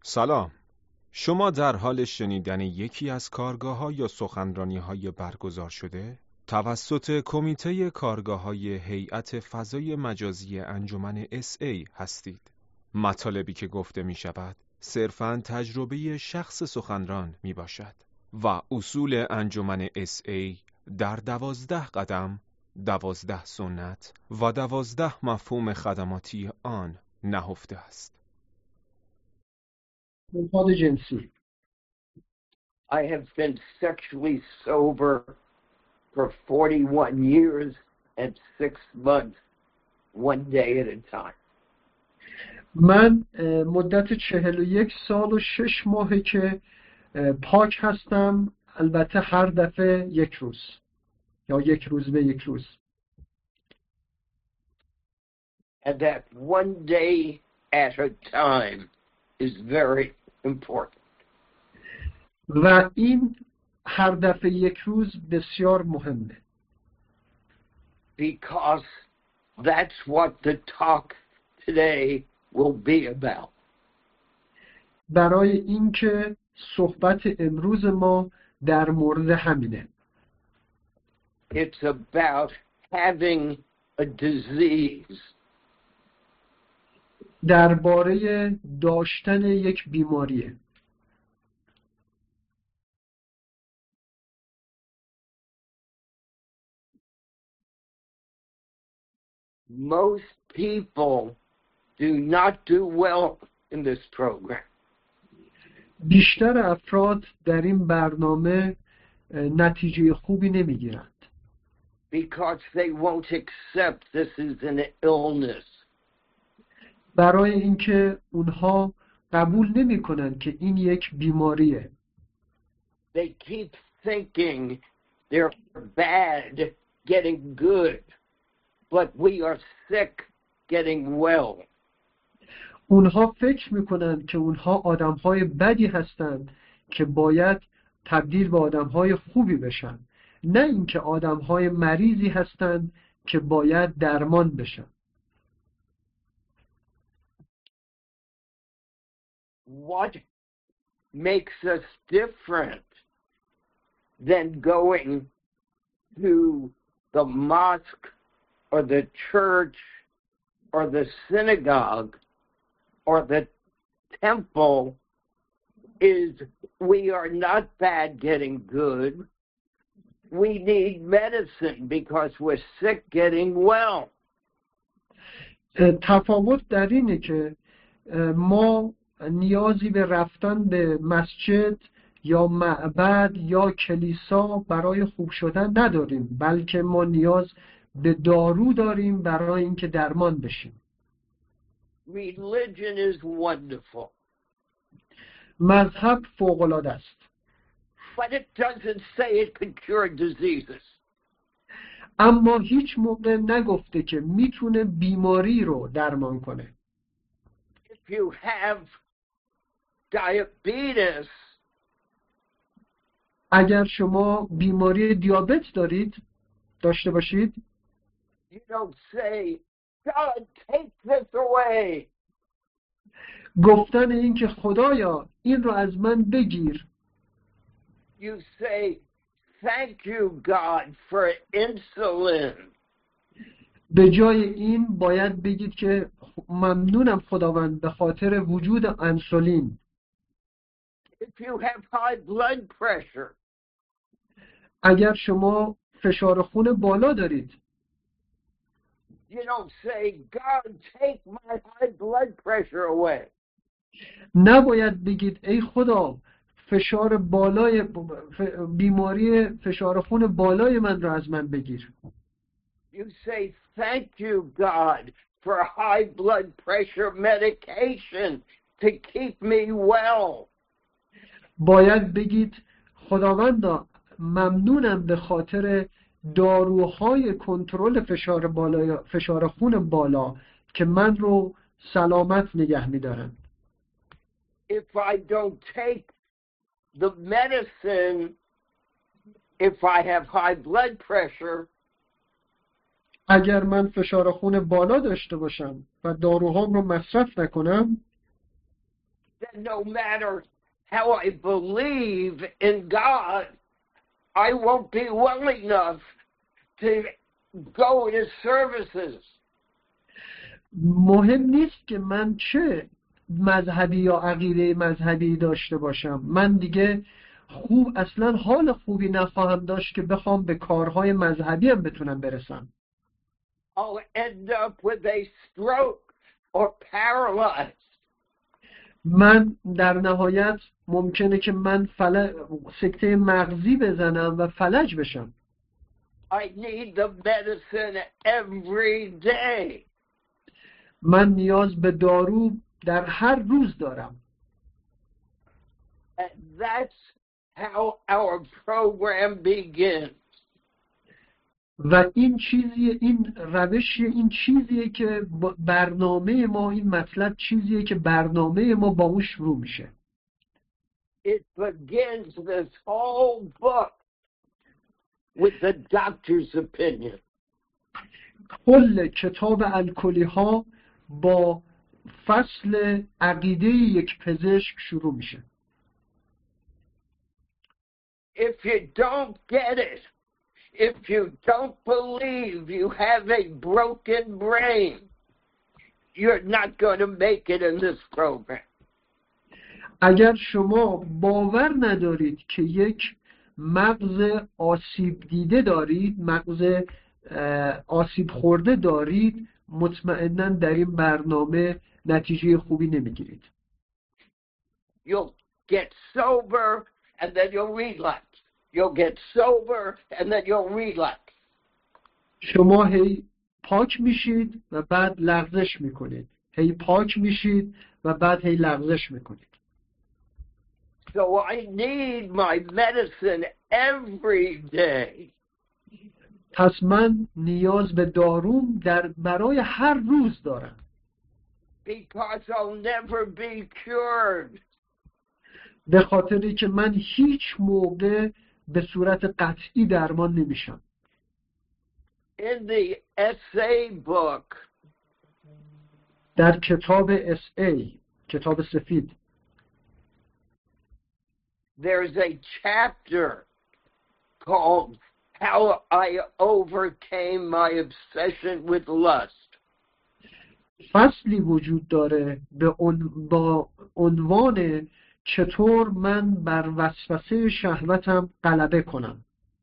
سلام. شما در حال شنیدن یکی از کارگاه‌ها یا سخنرانی‌های برگزار شده توسط کمیته کارگاه‌های هیئت فضای مجازی انجمن SA هستید. مطالبی که گفته می‌شود صرفاً تجربه شخص سخنران میباشد و اصول انجمن SA در 12 قدم، 12 سنت و 12 مفهوم خدماتی آن نهفته است. نهاد جنسی. I have been sexually sober for 41 years and 6 months, one day at a time. من مدت 41 سال و 6 ماهه که پاک هستم، البته هر دفعه یک روز یا یک روز به یک روز. And that one day at a time is very important. و این هر دفعه یک روز بسیار مهمه. Because that's what the talk today will be about. برای اینکه صحبت امروز ما در مورد همینه. It's about having a disease. درباره داشتن یک بیماریه. Most people do not do well in this program. بیشتر افراد در این برنامه نتیجه خوبی نمیگیرند. Because they won't accept this is an illness. برای اینکه اونها قبول نمی‌کنند که این یک بیماریه. They keep thinking they're bad getting good, but we are sick getting well. اونها فکر می‌کنند که اونها آدم‌های بدی هستند که باید تبدیل به آدم‌های خوبی بشن، نه اینکه آدم‌های مریضی هستند که باید درمان بشن. What makes us different than going to the mosque or the church or the synagogue or the temple is we are not bad getting good. We need medicine because we're sick getting well. تفاوت در اینه که ما نیازی به رفتن به مسجد یا معبد یا کلیسا برای خوب شدن نداریم، بلکه ما نیاز به دارو داریم برای اینکه درمان بشیم. Religion is wonderful. مذهب فوق‌العاده است. But it doesn't say it can cure diseases. اما هیچ موقع نگفته که میتونه بیماری رو درمان کنه. If you have diabetes, اگر شما بیماری دیابت داشته باشید، you don't say, God, take this away. گفتن این که خدایا این رو از من بگیر. You say, thank you, God, for insulin. به جای این باید بگید که ممنونم خداوند به خاطر وجود انسولین. If you have high blood pressure, اگر شما فشار خون بالا دارید، you don't say, God, take my high blood pressure away. نباید بگید ای خدا فشار بالای بیماری فشار خون بالای من رو از من بگیر. You say, thank you, God, for high blood pressure medication to keep me well. باید بگید خداوندا ممنونم به خاطر داروهای کنترل فشار خون بالا که من رو سلامت نگه می‌دارن. If I don't take the medicine, if I have high blood pressure, اگر من فشار خون بالا داشته باشم و داروهام رو مصرف نکنم، then no matter how I believe in God, I won't be well enough to go to services. مهم نیست که من چه مذهبی یا عقیده مذهبی داشته باشم، من دیگه اصلا حال خوبی نخواهم داشت که بخوام به کارهای مذهبی هم بتونم برسم. I'll end up with a stroke or paralyzed. من در نهایت ممکنه که من سکته مغزی بزنم و فلج بشم. I need the medicine every day. من نیاز به دارو در هر روز دارم. And that's how our program begins. و این روش این چیزیه که برنامه ما، این مطلب چیزیه که برنامه ما با اون شروع میشه. It begins this whole book with the doctor's opinion. کل کتاب الکلی ها با فصل عقیده یک پزشک شروع میشه. If you don't get it, if you don't believe you have a broken brain, you're not going to make it in this program. اگر شما باور ندارید که یک مغز آسیب دیده دارید، مغز آسیب خورده دارید، مطمئناً در این برنامه نتیجه خوبی نمیگیرید. You'll get sober and then you'll relapse. You'll get sober and then you'll relapse. شما هی پاک میشید و بعد لغزش میکنید. هی پاک میشید و بعد هی لغزش میکنید. So I need my medicine every day. پس من نیاز به داروم برای هر روز دارم. Because I'll never be cured. به خاطری که من هیچ موقع به صورت قطعی درمان نمیشم. In the essay book, در کتاب essay، کتاب سفید، there's a chapter called How I Overcame My Obsession with Lust. فصلی وجود داره با عنوان چطور من بر وسوسه شهوتم غلبه کنم.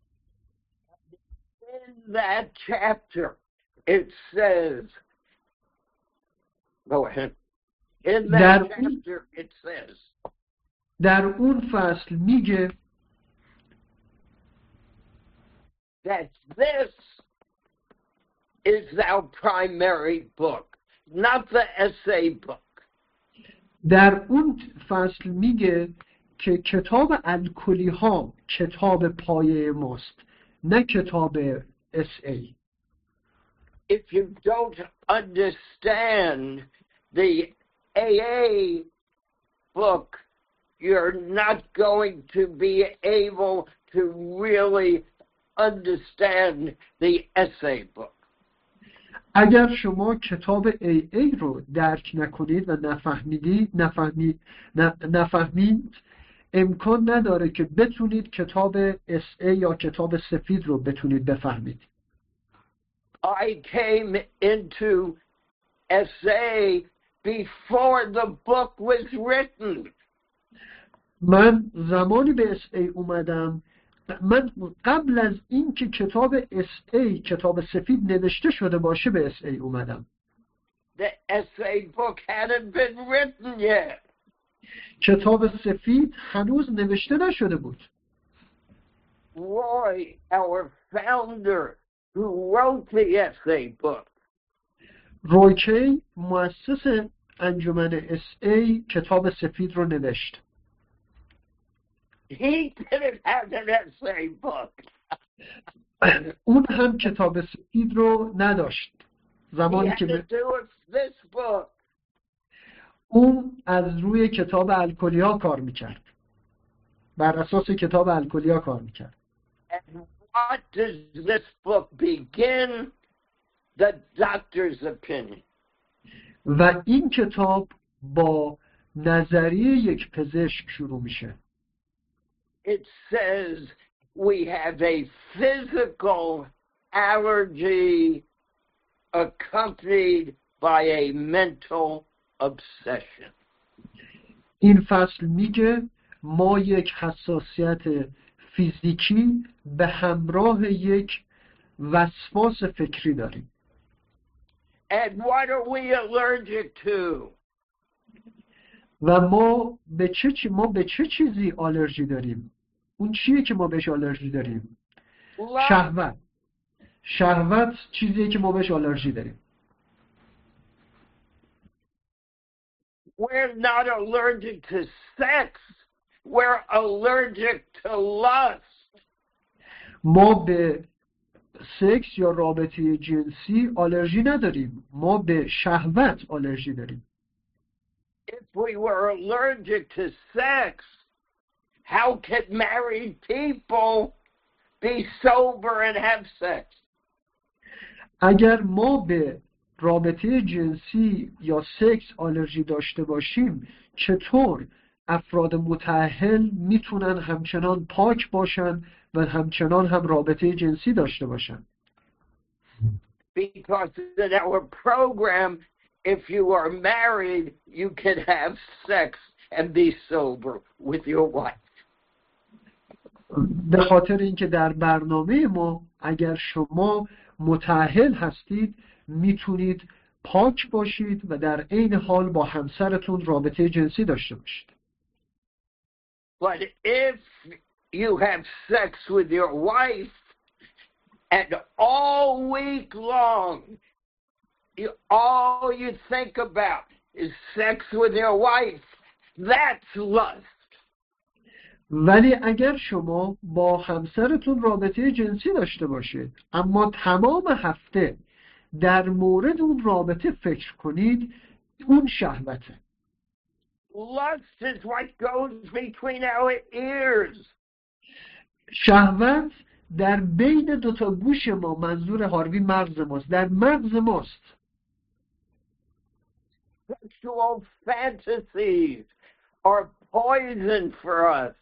In that chapter, it says, go ahead. In that chapter, it says, در اون فصل میگه that this is our primary book, not the essay book. در اون فصل میگه که کتاب الکلی ها کتاب پایه ماست، نه کتاب essay. If you don't understand the AA book, you're not going to be able to really understand the essay book. اگر شما کتاب AA رو درک نکنید و نفهمید امکان نداره که بتونید کتاب SA یا کتاب سفید رو بتونید بفهمید. I came into SA before the book was written. من زمانی به SA اومدم، من قبل از این که کتاب SA کتاب سفید نوشته شده باشه به SA اومدم. The essay book hadn't been written yet. کتاب سفید هنوز نوشته نشده بود. Roy, our founder, who wrote the essay book, روی مؤسس انجمن SA کتاب سفید رو نوشت. he didn't have an essay book. اون هم کتاب سفید رو نداشت. He زمانی had که to do this book. اون از روی کتاب الکلیا کار میکرد، بر اساس کتاب الکلیا کار میکرد. And what does this book begin? The doctor's opinion. و این کتاب با نظریه یک پزشک شروع میشه. It says we have a physical allergy accompanied by a mental obsession. این فصل میگه ما یک حساسیت فیزیکی به همراه یک وسواس فکری داریم. And what are we allergic to? و ما به چه چیزی آلرژی داریم؟ اون چیه که ما بهش آلرژی داریم؟ Love. شهوت چیزیه که ما بهش آلرژی داریم. We're not allergic to sex. We're allergic to lust. ما به سکس یا رابطه جنسی آلرژی نداریم، ما به شهوت آلرژی داریم. If we were allergic to sex, how could married people be sober and have sex? اگر ما به رابطه جنسی یا سکس آلرژی داشته باشیم، چطور افراد متأهل میتونن همچنان پاک باشن و همچنان هم رابطه جنسی داشته باشن؟ Because in our program, if you are married, you can have sex and be sober with your wife. به خاطر اینکه در برنامه ما اگر شما متأهل هستید میتونید پاک باشید و در عین حال با همسرتون رابطه جنسی داشته باشید. But if you have sex with your wife and all week long, all you think about is sex with your wife, that's lust. ولی اگر شما با همسرتون رابطه جنسی داشته باشید اما تمام هفته در مورد اون رابطه فکر کنید، اون شهوته. Lust is what goes between our ears. شهوت در بین دوتا گوش ما، منظور هاروی مغز ماست، در مغز ماست. Sexual fantasies are poison for us.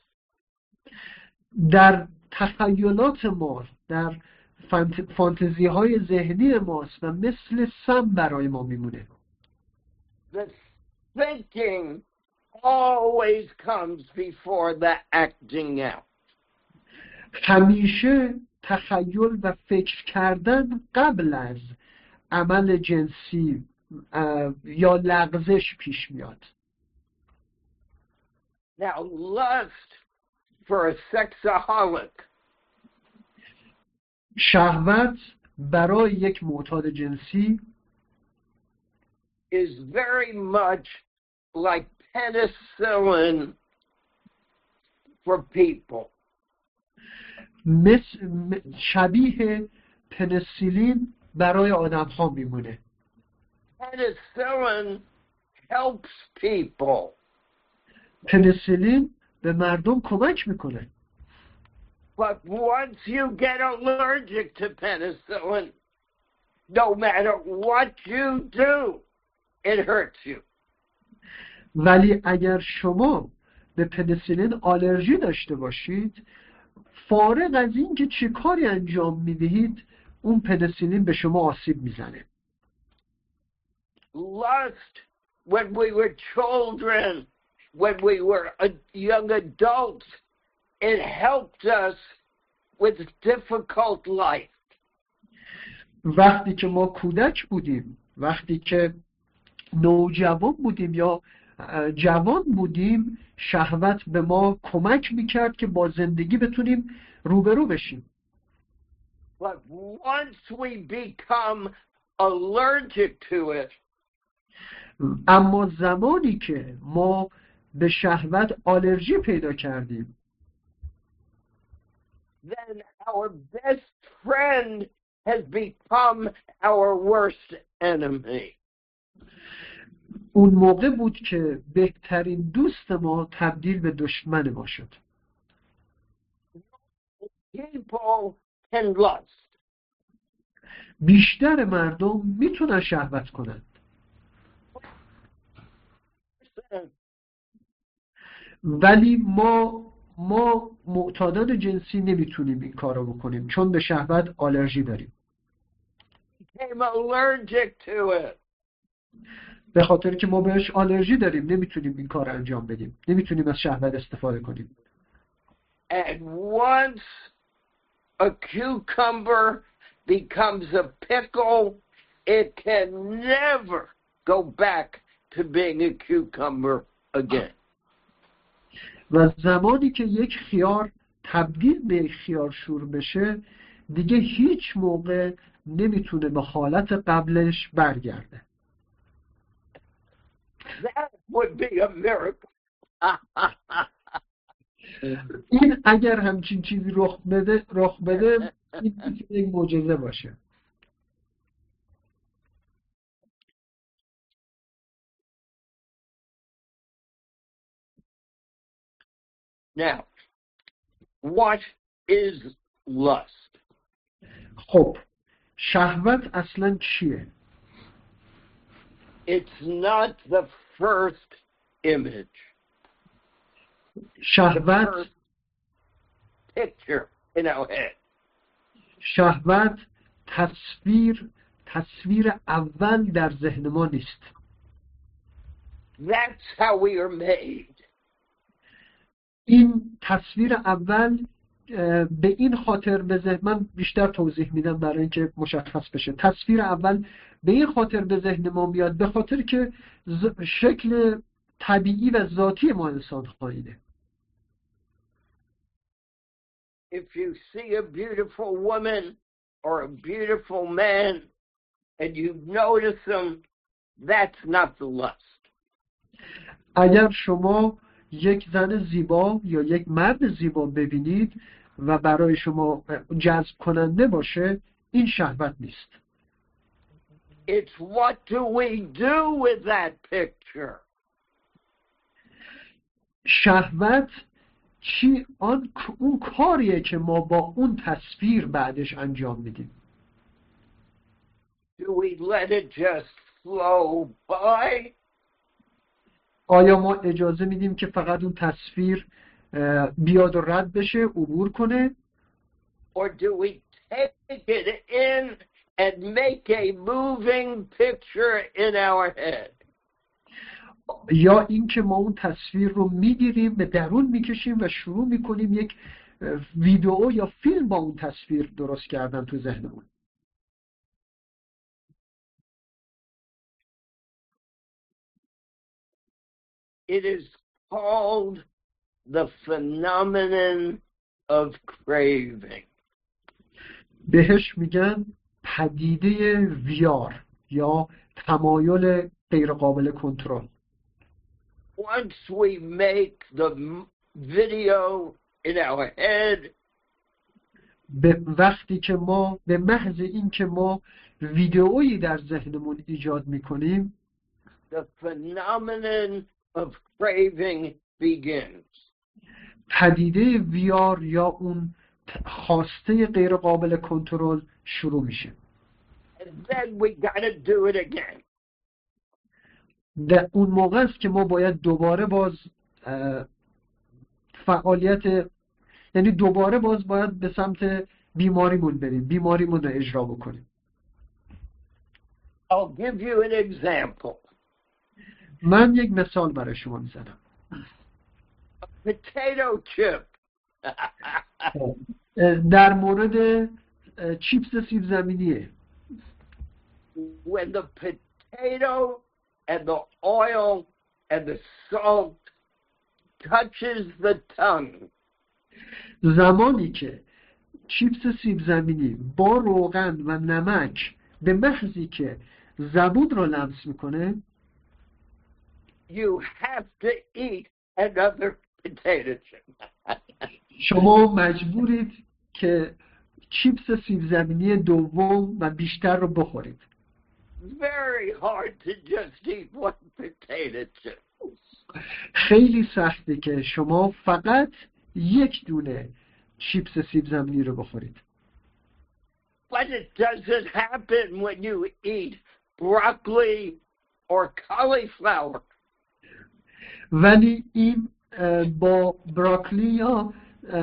در تخیلات ما، در فانتزی های ذهنی ماست و مثل سم برای ما میمونه. The thinking always comes before the acting out. همیشه تخیل و فکر کردن قبل از عمل جنسی یا لغزش پیش میاد. Now, lust for a sexaholic شهوت برای یک معتاد جنسی is very much like penicillin for people. شبیه پنیسیلین برای آدم ها میمونه. Penicillin helps people. پنیسیلین به مردم کمک میکنه. But once you get allergic to penicillin, no matter what you do, it hurts you. ولی اگر شما به پنیسیلین آلرژی داشته باشید، فارغ از این که چه کاری انجام میدهید، اون پنیسیلین به شما آسیب میزنه. Lust, when we were children, when we were young adults, it helped us with difficult life. وقتی که ما کودک بودیم، وقتی که نوجوان بودیم یا جوان بودیم، شهوت به ما کمک میکرد که با زندگی بتونیم روبرو بشیم. But once we become allergic to it, اما زمانی که ما به شهوت آلرژی پیدا کردیم، then our best friend has become our worst enemy. اون موقع بود که بهترین دوست ما تبدیل به دشمن ما شد. People can lust. بیشتر مردم میتونن شهوت کنند. ولی ما معتادان جنسی نمیتونیم این کارو بکنیم چون به شهوت آلرژی داریم. I'm allergic to it. به خاطر که ما بهش آلرژی داریم نمیتونیم این کار انجام بدیم، نمیتونیم از شهوت استفاده کنیم. And once a cucumber becomes a pickle, it can never go back to being a cucumber again. و زمانی که یک خیار تبدیل به یک خیارشور بشه دیگه هیچ موقع نمیتونه به حالت قبلش برگرده. That would be a miracle. این اگر همچین چیزی رخ بده این میتونه یک معجزه باشه. Now, what is lust? خب شهوت اصلا چیه؟ It's not the first image. شهوت Picture in our head. شهوت تصویر اول در ذهن ما نیست. That's how we are made. این تصویر اول به این خاطر به ذهن من بیشتر توضیح میدم برای اینکه مشخص بشه. تصویر اول به این خاطر به ذهن ما میاد به خاطر که شکل طبیعی و ذاتی ما انسان اینه. If you see a beautiful woman or a beautiful man and you notice them, that's not the lust. اگر شما یک زن زیبا یا یک مرد زیبا ببینید و برای شما جذب کننده باشه این شهوت نیست. It's what do we do with that picture. شهوت اون کاریه که ما با اون تصویر بعدش انجام میدیم. Do we let it just flow by? آیا ما اجازه میدیم که فقط اون تصویر بیاد و رد بشه عبور کنه؟ Or do we take it in and make a moving picture in our head? یا اینکه ما اون تصویر رو میگیریم به درون میکشیم و شروع میکنیم یک ویدئو یا فیلم با اون تصویر درست کردن تو ذهنمون. It is called the phenomenon of craving. بهش میگن پدیده ویار یا تمایل غیر قابل کنترل. Once we make the video in our head, وقتی که ما به محض این که ما ویدئویی در ذهنمون ایجاد میکنیم the phenomenon of craving begins. پدیده ویار یا اون خواسته غیر قابل کنترل شروع میشه. And then we gotta do it again. در اون موقع است که ما باید دوباره باز فعالیت یعنی دوباره باید به سمت بیماریمون بریم، بیماریمون رو اجرا بکنیم. I'll give you an example. من یک مثال برای شما میزنم. Potato chip. در مورد چیپس سیب زمینیه. When the potato and the oil and the salt touches the tongue. زمانی که چیپس سیب زمینی با روغن و نمک به محضی که زبون رو لمس میکنه You have to eat another potato chip. شما مجبورید که چیپس سیب زمینی دوم و بیشتر رو بخورید. Very hard to just eat one potato chip. خیلی سخته که شما فقط یک دونه چیپس سیب زمینی رو بخورید. But it doesn't happen when you eat broccoli or cauliflower. ولی این با براکلی یا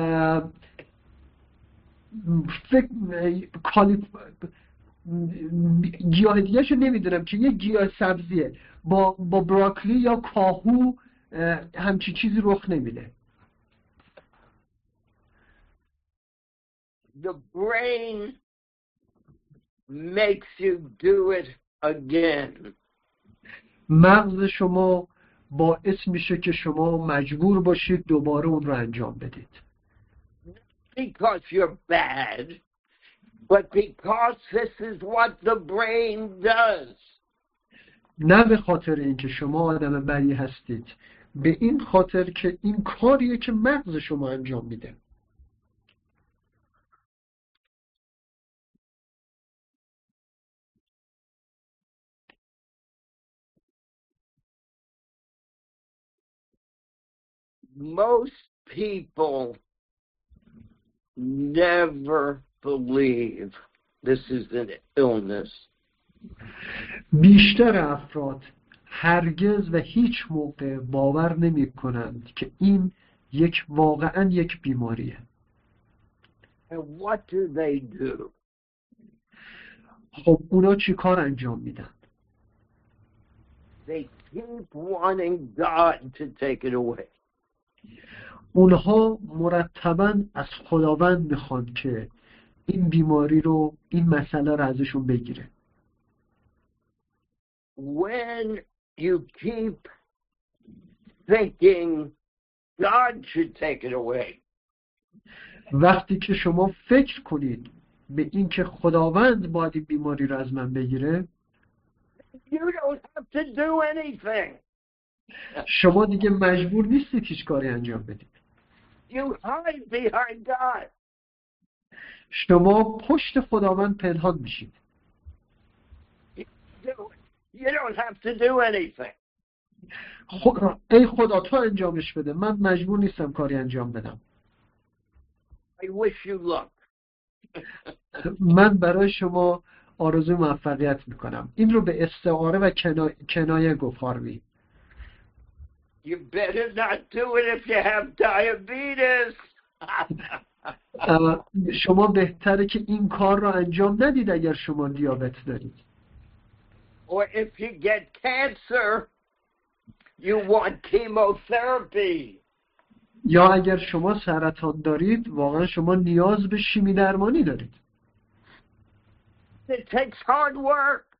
گیاه دیگه شو نمیدونم که یه گیاه سبزیه، با براکلی یا کاهو همچی چیزی رخ نمیده. The brain makes you do it again. مغز شما باعث میشه که شما مجبور باشید دوباره اون رو انجام بدید. Because you're bad, but because this is what the brain does. نه به خاطر اینکه شما آدم بدی هستید، به این خاطر که این کاریه که مغز شما انجام میده. Most people never believe this is an illness. بیشتر افراد هرگز و هیچ موقع باور نمی کنند که این واقعا یک بیماریه. And what do they do? خب اونا چی کار انجام میدن؟ They keep wanting God to take it away. اونها مرتباً از خداوند میخوان که این بیماری رو، این مسئله رو ازشون بگیره. When you keep thinking God should take it away, وقتی که شما فکر کنید به این که خداوند باید این بیماری رو از من بگیره، you don't have to do anything. شما دیگه مجبور نیستید هیچ کاری انجام بدید. You hide behind God. شما پشت خداوند پنهان میشید. You don't have to do anything. ای خدا تو انجامش بده، من مجبور نیستم کاری انجام بدم. I wish you luck. من برای شما آرزوی موفقیت میکنم. این رو به استعاره و کنایه گفت هاروی. You better not do it if you have diabetes. شما بهتره که این کار رو انجام ندید اگر شما دیابت دارید. Or if you get cancer, you want chemotherapy. یا اگر شما سرطان دارید، واقعا شما نیاز به شیمی درمانی دارید. It takes hard work.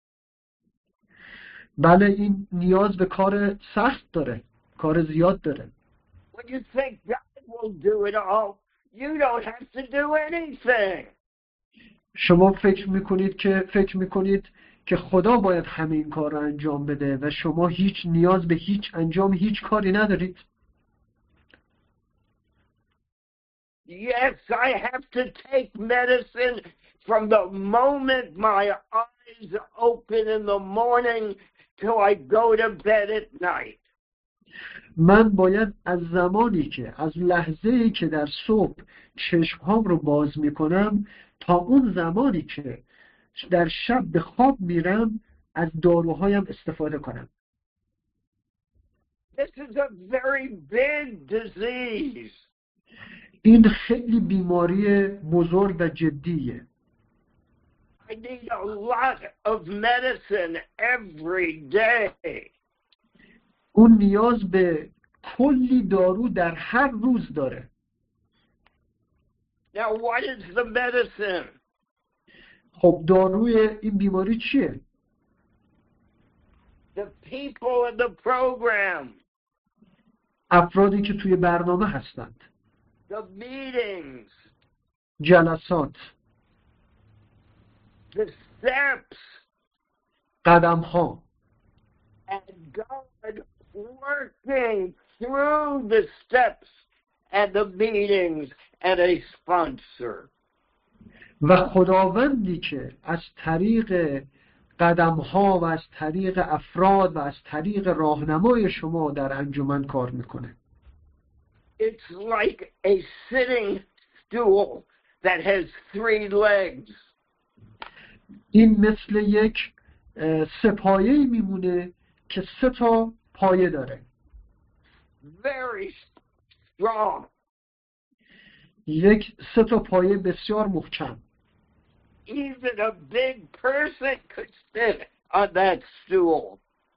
بله، این نیاز به کار سخت داره، کار زیاد داره. When you think God will do it all, you don't have to do anything. شما فکر میکنید که خدا باید همه این کار رو انجام بده و شما هیچ نیاز به انجام هیچ کاری ندارید. Yes, I have to take medicine from the moment my eyes open in the morning till I go to bed at night. من باید از لحظه‌ای که در صبح چشمهام رو باز میکنم تا اون زمانی که در شب به خواب میرم از داروهایم استفاده کنم. This is a very big disease. این خیلی بیماری بزرگ و جدیه. I need a lot of medicine every day. اون نیاز به کلی دارو در هر روز داره. Now what is the medicine? خب داروی این بیماری چیه؟ The people in the program. افرادی که توی برنامه هستند. The meetings. جلسات. The steps. قدم‌ها. And God working through the steps and the meetings and a sponsor. و خداوندی که از طریق قدم‌ها و از طریق افراد و از طریق راهنمای شما در انجمن کار میکنه. It's like a sitting stool that has 3 legs. این مثل یک سه‌پایه‌ای میمونه که 3 تا پایه داره. very strong. یک سه تا پایه بسیار محکم. Even a big person could sit on that stool.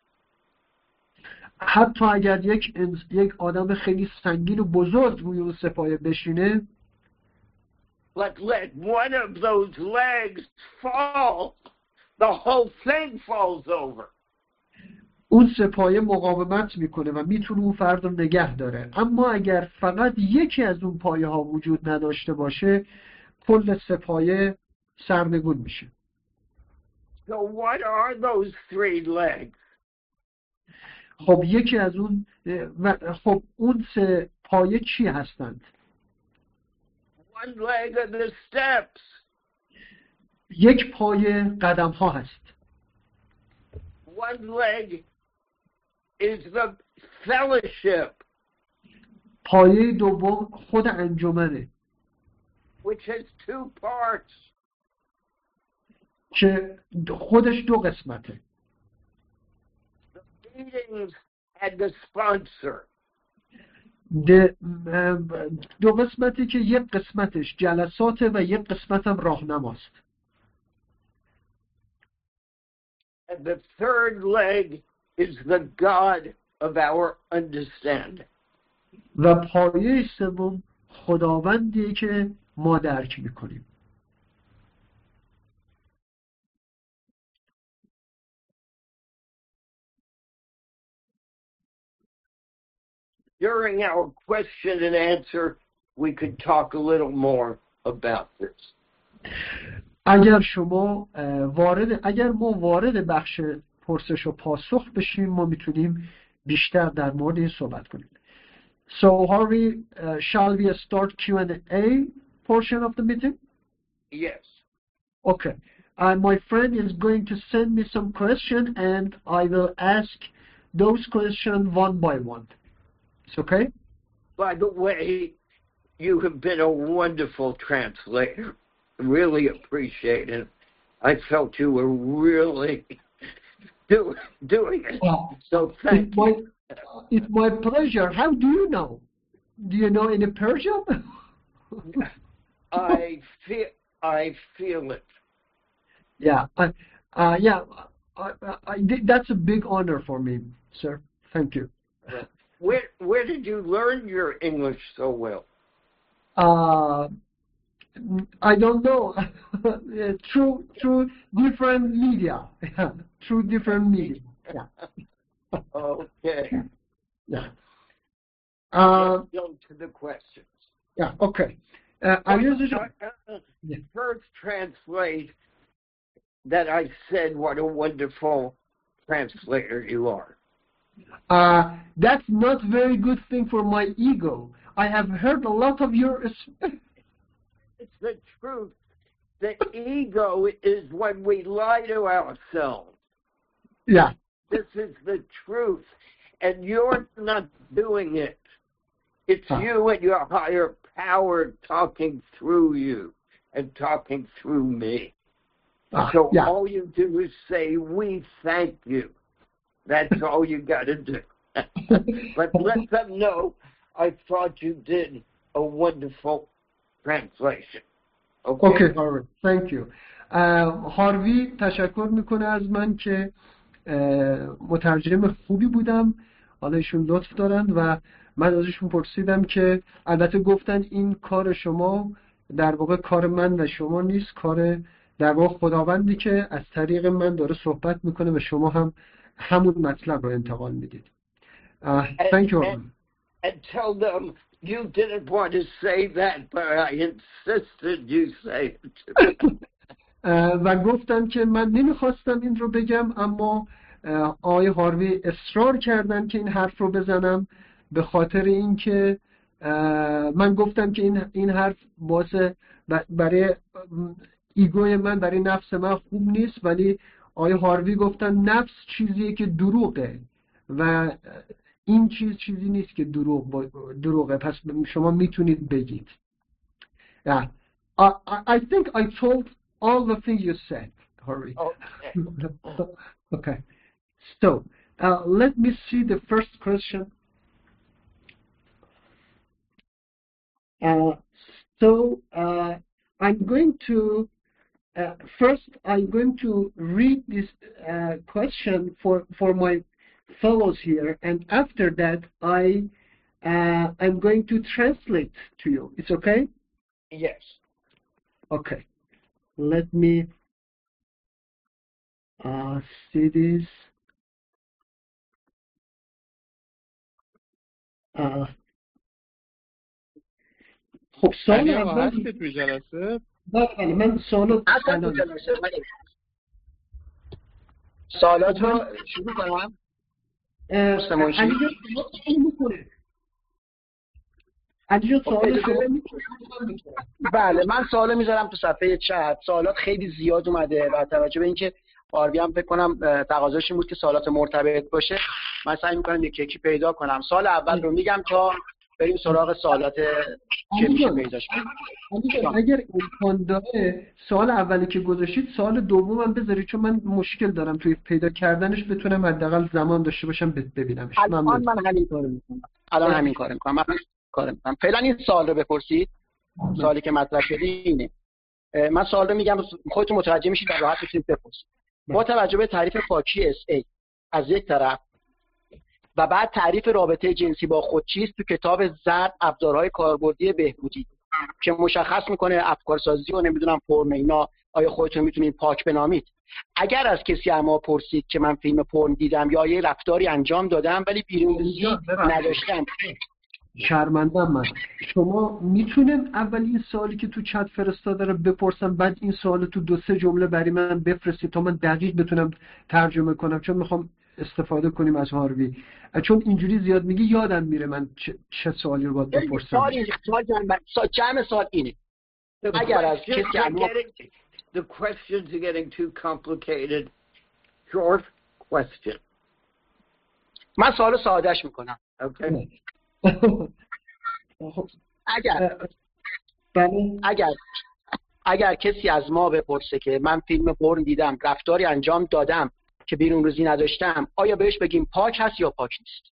حتی اگر یک آدم خیلی سنگین و بزرگ روی اون سه پایه بشینه، But let one of those legs fall, the whole thing falls over. اون سه پایه مقاومت میکنه و میتونه اون فرد رو نگه داره. اما اگر فقط یکی از اون پایه ها وجود نداشته باشه، کل سه پایه سرنگون میشه. So what are those three legs? خب یکی از اون خب اون سه پایه چی هستند؟ One leg of the steps. یک پایه قدم ها هست. One leg is the fellowship, پایه دوم خود انجمنه which has two parts. که خودش دو قسمته. The meetings and the sponsor. دو قسمتی که یک قسمتش جلساته و یک قسمتم راهنماست. And the third leg is the God of our understanding. و پایه سوم خداوندیه که ما درک میکنیم. During our question and answer, we could talk a little more about this. اگر ما وارد بخش پرسش و پاسخ بشیم، ما میتونیم بیشتر در مورد این صحبت کنیم. So Harvey, shall we start Q&A portion of the meeting? Yes. Okay. My friend is going to send me some questions and I will ask those questions one by one. It's okay? By the way, you have been a wonderful translator. Really appreciate it. I felt you were really doing it. Well, so thank you. It's my pleasure. How do you know? Do you know any Persian? I feel it. Yeah. That's a big honor for me, sir. Thank you. Where did you learn your English so well? I don't know. Through different media. Through different media. Yeah. Okay. Yeah. Let's go to the questions. Yeah. Okay. First, translate that I said what a wonderful translator you are. That's not very good thing for my ego. I have heard a lot of your... It's the truth. The ego is when we lie to ourselves. Yeah. This is the truth. And you're not doing it. It's you and your higher power talking through you and talking through me. So yeah. all you do is say, we thank you. That's all you got to do. But let them know I thought you did a wonderful translation. Okay, Harvey. Thank you. هاروی تشکر میکنه از من که مترجم خوبی بودم. حالا ایشون لطف دارن و من ازشون پرسیدم که البته گفتن این کار شما در واقع کار من و شما نیست، کار در واقع خداوندی که از طریق من داره صحبت میکنه و شما هم همون مطلب رو انتقال میدید. Thank you. And tell them you didn't want to say that, but I insisted you say it. و گفتم که من نمیخواستم این رو بگم، اما آقای هاروی اصرار کردن که این حرف رو بزنم، به خاطر اینکه من گفتم که این حرف برای ایگوی من، برای نفس من خوب نیست، ولی آقای هاروی گفتن نفس چیزیه که دروغه و این چیزی نیست که دروغه، پس شما میتونید بگید. Yeah. I think I told all the things you said, Harvey. Okay. Okay. So, let me see the first question. I'm going to first I'm going to read this question for my fellows here, and after that I'm going to translate to you. It's okay? Yes. Okay. Let me see this. خب سوال اول تو جلسه بله من سوالات رو شروع کنم. علی سوال بله من سوالو میذارم تو صفحه چت. سوالات خیلی زیاد اومده و توجه به اینکه آربی هم فکر کنم تقاضاش این بود که سوالات مرتبط باشه، من سعی میکنم یک یکی پیدا کنم. سوال اول رو میگم تا بریم سراغ سوالات که میشه پیداش کنم. اگر امکان داره سوال اولی که گذاشتید سوال دومم بذارید، چون من مشکل دارم توی پیدا کردنش، بتونم حداقل زمان داشته باشم ببینمش. الان من همین کارو میکنم. همین کارو میکنم. فعلا این سوال رو بپرسید. سوالی که مطرح شده اینه. من سوال رو میگم خودتون متوجه میشید و راحت میتونید بپرسید. با توجه به تعریف پاکی SA از یک طرف و بعد تعریف رابطه جنسی با خودچیست تو کتاب زرد ابزارهای کاربردی بهبودی که مشخص میکنه افکارسازی و نمیدونم پورن اینا، آیا خودتون میتونید پاک بنامید؟ اگر از کسی اما پرسید که من فیلم پورن دیدم یا یه رفتاری انجام دادم ولی بیرون‌ریزی نداشتم، شرمندم من. شما میتونم اول این سوالی که تو چت فرستاده رو بپرسم، بعد این سوال تو 2-3 جمله برای من بفرستید تا من دقیق بتونم ترجمه کنم، چون میخوام استفاده کنیم از هاروی. چون اینجوری زیاد میگه یادم میره من چه سوالی رو باید بپرسم. جمع سوال اینه. اگر از کسی The questions are getting too complicated. Short question. من سوالو سادهش میکنم. Okay. اگر کسی از ما بپرسه که من فیلم پورن دیدم، رفتاری انجام دادم که بیرون روزی نداشتم، آیا بهش بگیم پاک هست یا پاک نیست؟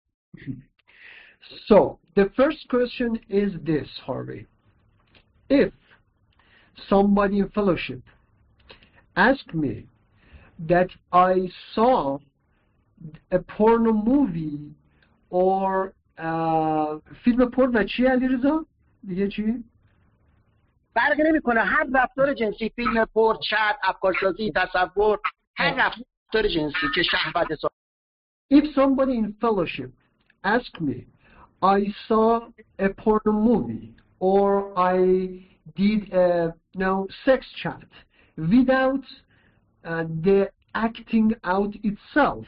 So, the first question is this, Harvey. If somebody in fellowship asked me that I saw a porno movie or فیلم پورن و چی علیرضا؟ دیگه چی؟ فرقی نمیکنه، هر رفتار جنسی، فیلم پورن، چت، افکارسازی، تصور، هر رفتار جنسی که شهوت ساز. If somebody in fellowship asked me I saw a porno movie or I did a sex chat without the acting out itself,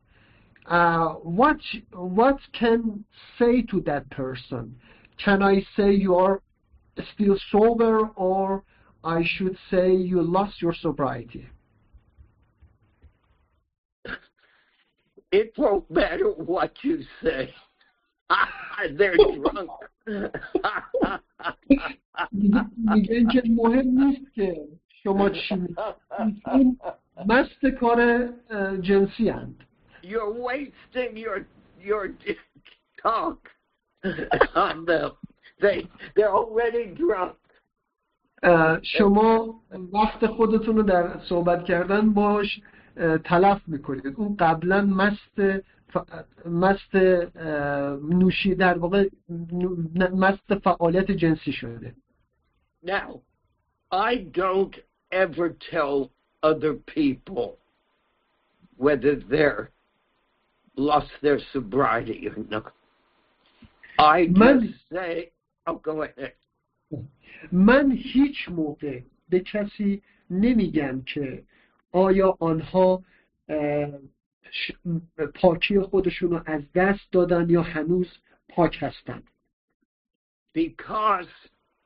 what can say to that person? Can I say you are still sober, or I should say you lost your sobriety? It won't matter what you say. They're drunk. میگن که مهم نیست که شما چی میگید، مست کار جنسی هستند. You're wasting your talk on them. They're already drunk. شما وقت خودتون رو در صحبت کردن باش تلف میکنید. اون قبلا مست نوشی، در واقع مست فعالیت جنسی شده. Now, I don't ever tell other people whether they're lost their sobriety or not. I just say, go ahead. من هیچ موقع به کسی نمیگم که آیا آنها پاکی خودشون رو از دست دادن یا هنوز پاک هستند. Because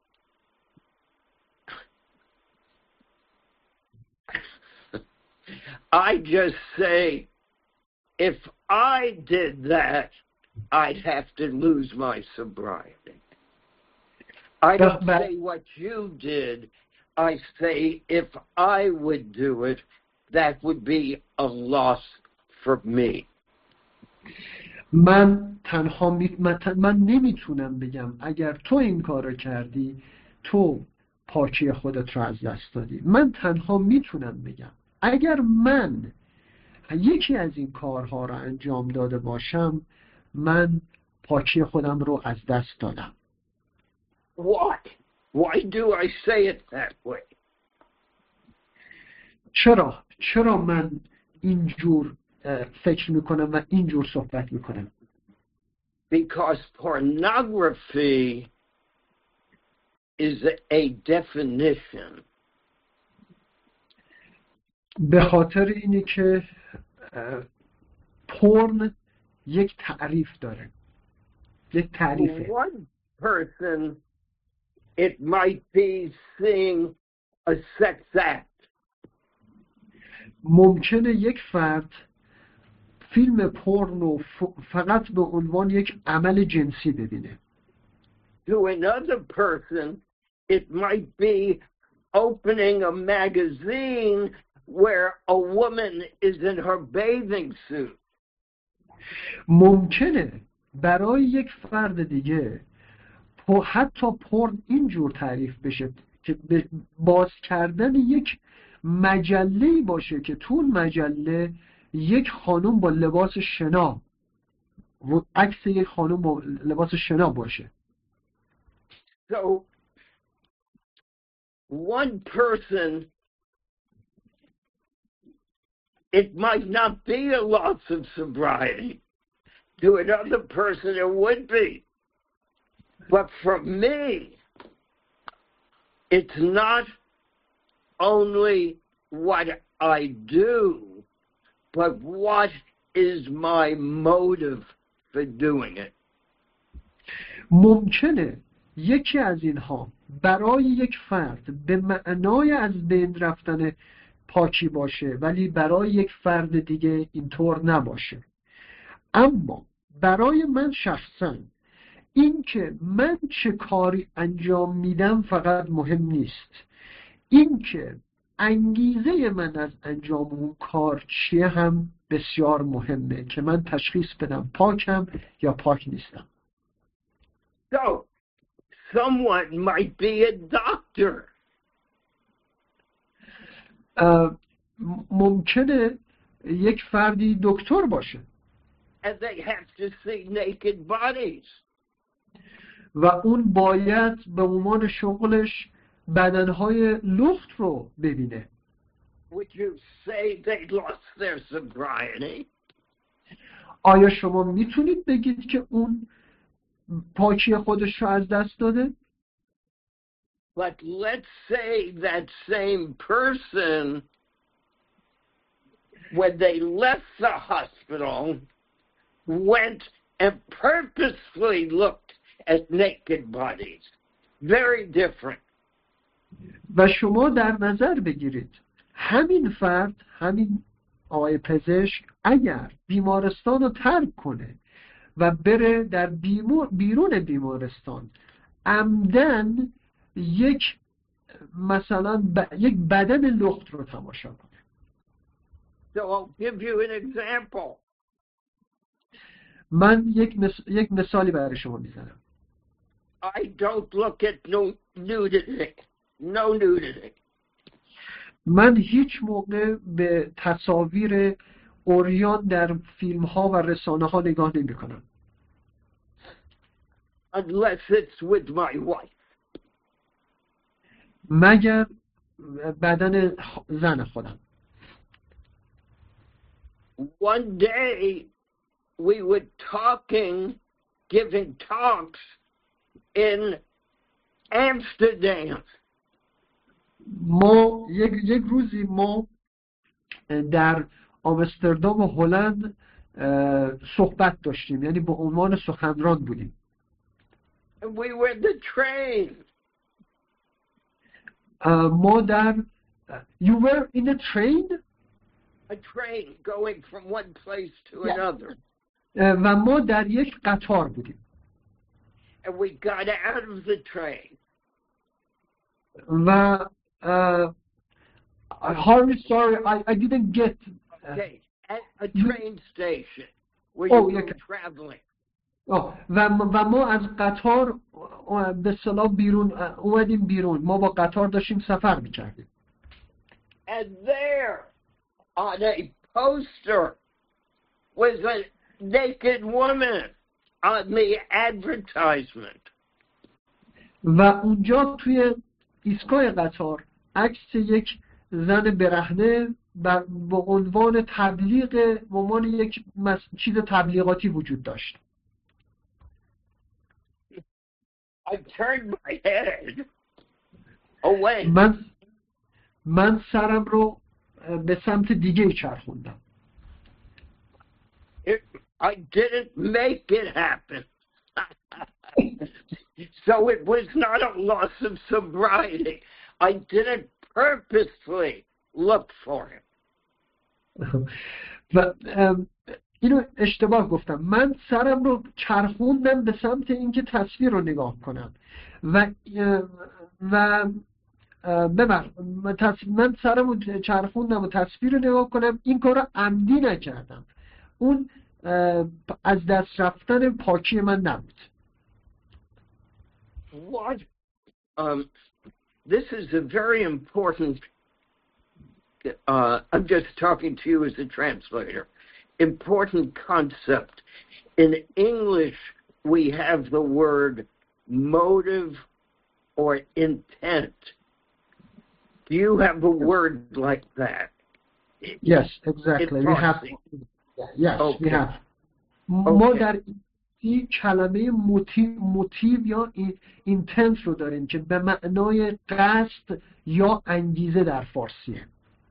I just say, if I did that, I'd have to lose my sobriety. I don't say what you did. I say if I would do it, that would be a loss for me. من من نمیتونم بگم اگر تو این کارو کردی تو پاکی خودت رو از دست دادی. من تنها میتونم بگم اگر من یکی از این کارها رو انجام داده باشم من پاکی خودم رو از دست دادم. What? Why do I say it that way? چرا من اینجور فکر میکنم و اینجور صحبت میکنم؟ Because pornography is a definition. به خاطر اینه که پورن یک تعریف داره، یک تعریفه. One person, it might be seeing a sex act. ممکنه یک فرد فیلم پورن رو فقط به عنوان یک عمل جنسی ببینه. To another person, it might be opening a magazine where a woman is in her bathing suit. ممکنه برای یک فرد دیگه حتی پورن اینجور تعریف بشه که باز کردن یک مجله‌ای باشه که تو مجله یک خانم با لباس شنا و عکس یک خانم با لباس شنا باشه. So one person, it might not be a loss of sobriety. To another person it would be. But for me, it's not only what I do, but what is my motive for doing it. ممکنه یکی از اینها برای یک فرد به معنای از بین رفتن پاکی باشه ولی برای یک فرد دیگه اینطور نباشه. اما برای من شخصا این که من چه کاری انجام میدم فقط مهم نیست، این که انگیزه من از انجام اون کار چیه هم بسیار مهمه که من تشخیص بدم پاکم یا پاک نیستم. So, someone might be a doctor. ممکنه یک فردی دکتر باشه And they have to see naked bodies. و اون باید به عنوان شغلش بدنهای لخت رو ببینه. Would you say they lost their sobriety? آیا شما میتونید بگید که اون پاکی خودش رو از دست داده؟ But let's say that same person, when they left the hospital, went and purposefully looked at naked bodies. Very different. و شما در نظر بگیرید همین فرد، همین آقای پزشک اگر بیمارستان رو ترک کنه و بره در بیرون بیمارستان عمدن یک مثلا یک بدن لخت رو تماشا کنه. So I'll give you an example. من یک مثالی برای شما میزنم. I don't look at nudity. No nudity. من هیچ موقع به تصاویر عریان در فیلم ها و رسانه ها نگاه نمی کنم. Unless it's with my wife. مگر بدن زن خودم. One day we were giving talks in Amsterdam. ما یک روزی ما در آمستردام و هلند صحبت داشتیم، یعنی به عنوان سخنران بودیم. And we were in the train. ما در You were in a train? A train going from one place to another. و ما در یک قطار بودیم. And we got out of the train. و sorry, I didn't get. Okay, at a train station. where you were traveling. و ما از قطار به اصطلاح اومدیم بیرون. ما با قطار داشتیم سفر میکردیم. And there on a poster was a naked woman on the advertisement. و اونجا توی ایستگاه قطار عکس یک زن برهنه با عنوان تبلیغ، به عنوان یک چیز تبلیغاتی وجود داشت. I turned my head away. من سرم رو به سمت دیگه چرخوندم. I didn't make it happen. So it was not a loss of sobriety. I didn't purposely look for him. و اینو اشتباه گفتم. من سرم رو چرخوندم به سمت اینکه تصویر رو نگاه کنم من سرم رو چرخوندم و تصویر رو نگاه کنم. این کار رو عمدی نکردم. اون از دست رفتن پاکی من نبود. What? This is a very important, I'm just talking to you as a translator, important concept. In English, we have the word motive or intent. Do you have a word like that? Yes, exactly. We have. Yes, okay. We have. ما در این کلمه موتیو یا اینتنت رو داریم که به معنای قصد یا انگیزه در فارسیه.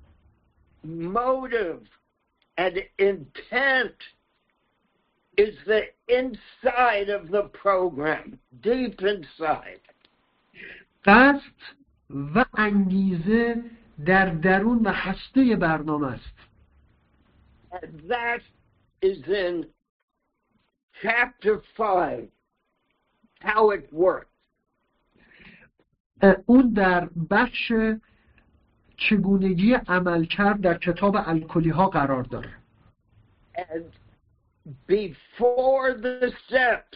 Motive and intent is the inside of the program, deep inside. قصد و انگیزه در درون و هسته برنامه است. And that is in chapter 5, how it works. اون در بخش چگونگی عملکرد در کتاب الکلی ها قرار داره. And before the steps,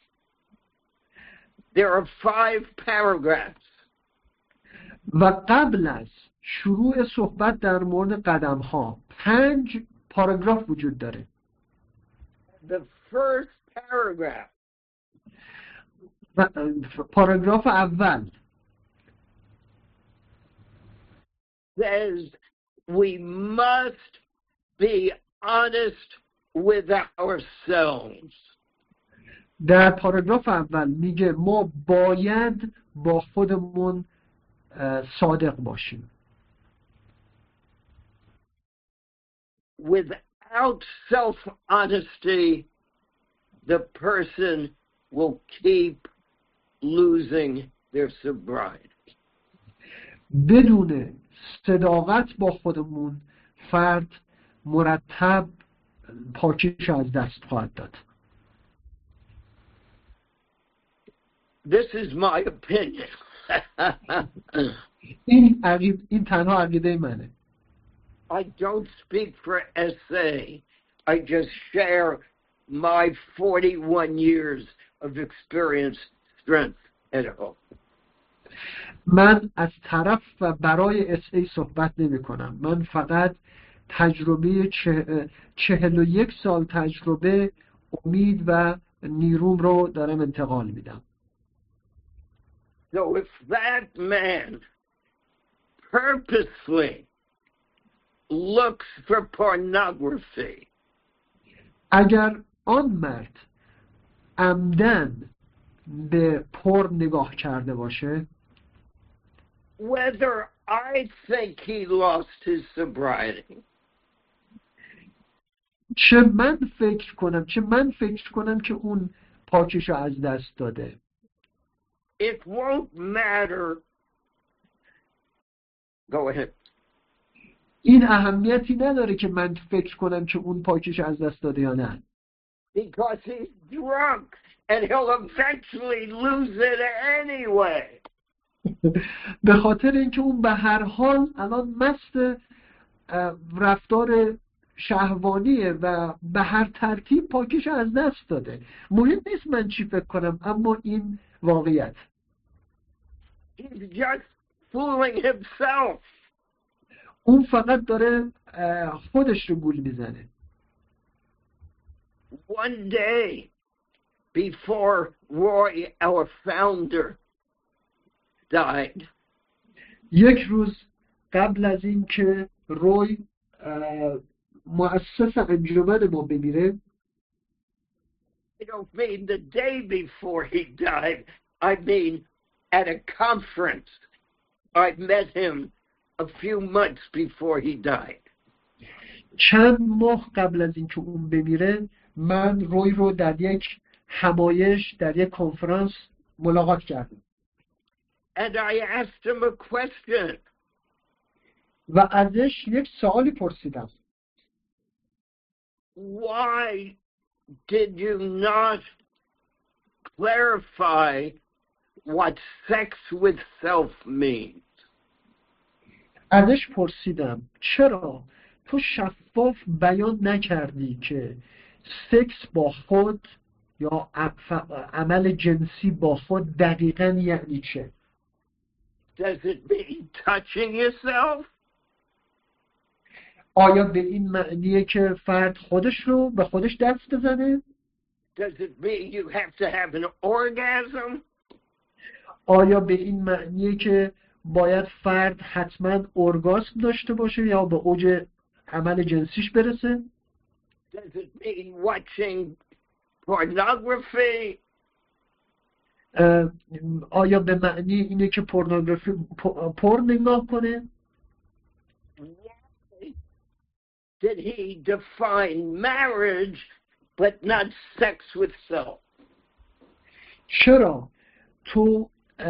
there are 5 paragraphs. و قبل از شروع صحبت در مورد قدم ها 5 پاراگراف وجود داره. The first paragraph. پاراگراف اول says we must be honest with ourselves. در پاراگراف اول میگه ما باید با خودمون صادق باشیم. Without self-honesty, the person will keep losing their sobriety. بدون صداقت با خودمون فرد مرتب پاکیش از دست خواهد داد. This is my opinion. این تنها عقیده منه. I don't speak for SA. I just share my 41 years of experience, strength, and hope. من از طرف و برای SA صحبت نمی کنم. من فقط تجربه 41 سال تجربه، امید و نیروم رو دارم انتقال میدم. So if that man purposely looks for pornography, اگر آن مرد عمدن به پر نگاه کرده باشه، whether I think he lost his sobriety, چه من فکر کنم که اون پاکیشو از دست داده، it won't matter. Go ahead. این اهمیتی نداره که من فکر کنم که اون پاکیشو از دست داده یا نه. Because he's drunk and he'll eventually lose it anyway. به خاطر اینکه اون به هر حال الان مست رفتار شهوانیه و به هر ترتیب پاکیش از دست داده. مهم نیست من چی فکر کنم، اما این واقعیت. He's just fooling himself. اون فقط داره خودش رو گول میزنه. One day before Roy, our founder, died, یک روز قبل از این که روی مؤسس انجمن ما بمیره، I don't mean the day before he died. I mean at a conference. I met him a few months before he died. چند ماه قبل از این که اون بمیره من روی رو در یک همایش، در یک کنفرانس ملاقات کردم. And I asked him a question. و ازش یک سوالی پرسیدم. Why did you not clarify what sex with self means? ازش پرسیدم چرا تو شفاف بیان نکردی که سکس با خود یا عمل جنسی با خود دقیقاً یعنی چه؟ Does it mean touching yourself? آیا به این معنیه که فرد خودش رو به خودش دست بزنه؟ Does it mean you have to have an orgasm? آیا به این معنیه که باید فرد حتما ارگاسم داشته باشه یا به اوج عمل جنسیش برسه؟ Does it mean watching pornography? آیا به معنی اینه که پورنوگرافی پورن نگاه کنه؟ Why did he define marriage but not sex with self? چرا تو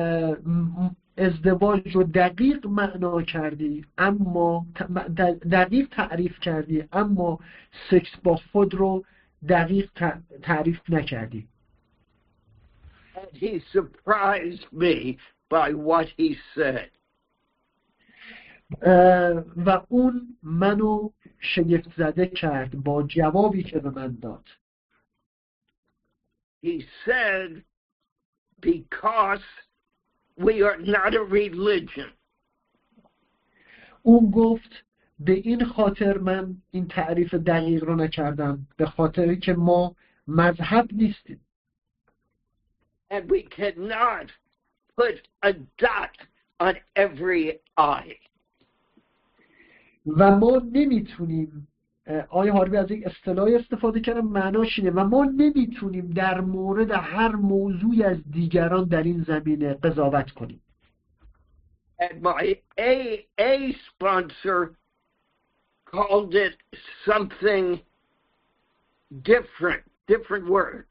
ازدواج رو دقیق معنا کردی اما دقیق تعریف کردی اما سکس با خود رو دقیق تعریف نکردی؟ And he surprised me by what he said. و اون منو شگفت زده کرد با جوابی که به من داد. He said, because we are not a religion. اون گفت به این خاطر من این تعریف دقیق رو نکردم، به خاطر که ما مذهب نیستیم. And we cannot put a dot on every I. و ما نمیتونیم، آقای هاربی از یک اصطلاحی استفاده کردم معناش اینه، و ما نمیتونیم در مورد هر موضوعی از دیگران در این زمینه قضاوت کنیم. And my AA sponsor called it something different words.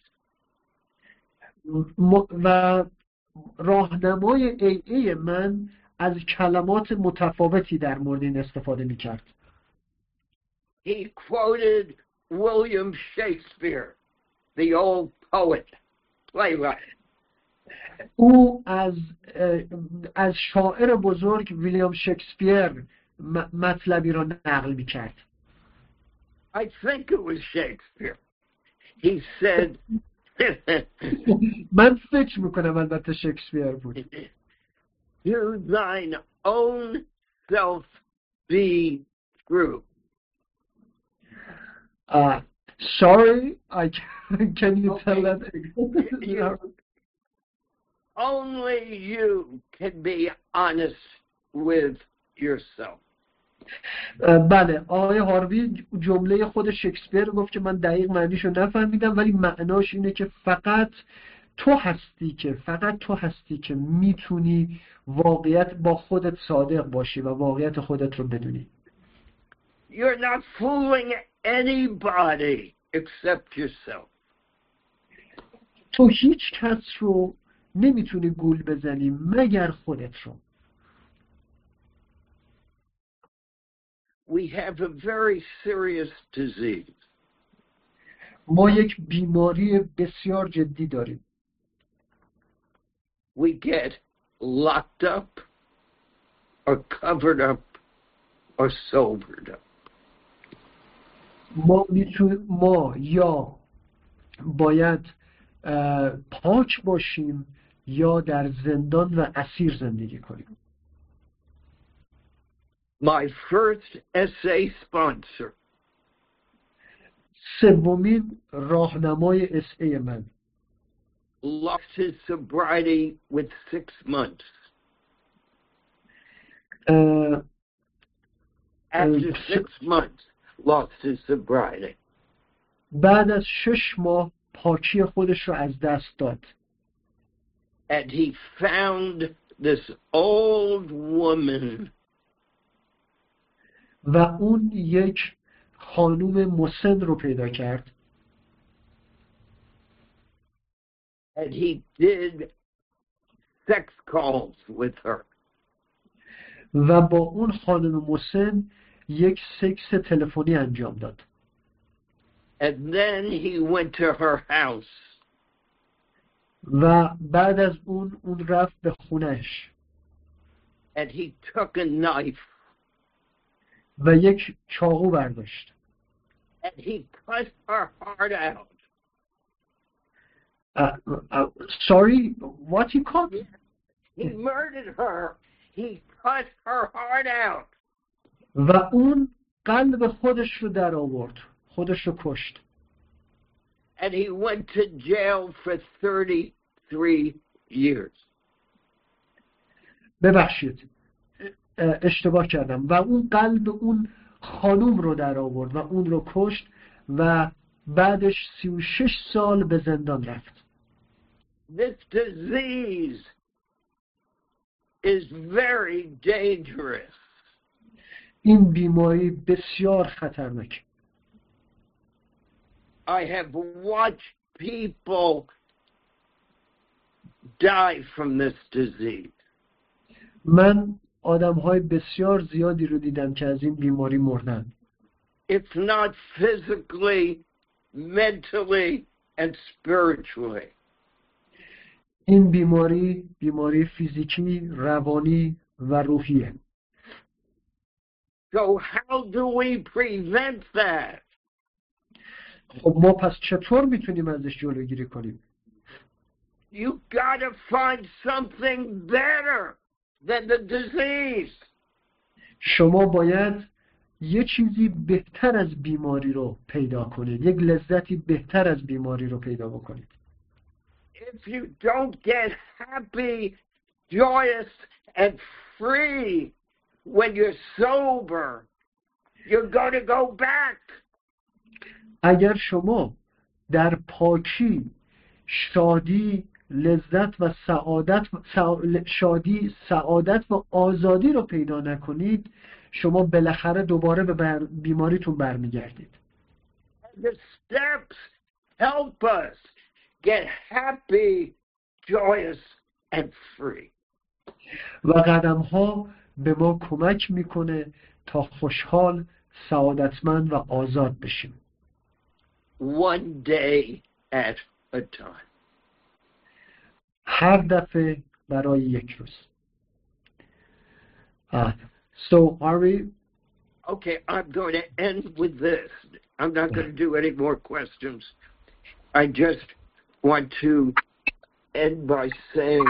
و راهنمای AA من از کلمات متفاوتی در مورد این استفاده میکرد. He quoted William Shakespeare, the old poet, playwright. او از شاعر بزرگ ویلیام شکسپیر مطلبی را نقل میکرد. I think it was Shakespeare. He said, من فکر میکنم البته شکسپیر بود. to thine own self be true. Sorry, can you tell that? Only you can be honest with yourself. بله، آقای هاروی جمله خود شکسپیر گفت که من دقیق معنیشو نفهمیدم، ولی معناش اینه که فقط تو هستی که میتونی واقعیت با خودت صادق باشی و واقعیت خودت رو بدونی. You're not fooling anybody except yourself. تو هیچ کس رو نمیتونی گول بزنی مگر خودت رو. We have a very serious disease. ما یک بیماری بسیار جدی داریم. We get locked up or covered up or sobered up. ما یا باید پاک باشیم یا در زندان و اسیر زندگی کنیم. My first SA sponsor سومین راهنمای SA من lost his sobriety with 6 months. After 6 months, lost his sobriety. بعد از 6 ماه پاکی خودش رو از دست داد. And he found this old woman. و اون یک خانوم مسن رو پیدا کرد. And he did sex calls with her. و با اون خانم مسن یک سکس تلفنی انجام داد. And then he went to her house. و بعد از اون رفت به خونش. And he took a knife. و یک چاقو برداشت. And he cut her heart out. Sorry, what you called? He murdered her. He cut her heart out. و اون قلب خودش رو در آورد. خودش رو کشت. And he went to jail for 33 years. ببخشید. اشتباه کردم. و اون قلب اون خانوم رو در آورد و اون رو کشت و بعدش 36 سال به زندان رفت. This disease is very dangerous. این بیماری بسیار خطرناک. I have watched people die from this disease. من آدم‌های بسیار زیادی رو دیدم که از این بیماری مردن. It's not physically, mentally, and spiritually. این بیماری فیزیکی، روانی و روحیه. So how do we prevent that? خب ما پس چطور میتونیم ازش جلوگیری کنیم؟ You gotta find something better than the disease. شما باید یه چیزی بهتر از بیماری رو پیدا کنید. یک لذتی بهتر از بیماری رو پیدا بکنید. If you don't get happy, joyous, and free when you're sober, you're going to go back. اگر شما در پاکی شادی، لذت و سعادت و آزادی رو پیدا نکنید، شما بالاخره دوباره به بیماریتون برمیگردید. The steps help us get happy, joyous, and free. و قدم‌ها به ما کمک میکنه تا خوشحال، سعادتمند و آزاد بشیم. One day at a time. هر دفعه برای یک روز. So are we? Okay, I'm going to end with this. I'm not going to do any more questions. I just want to end by saying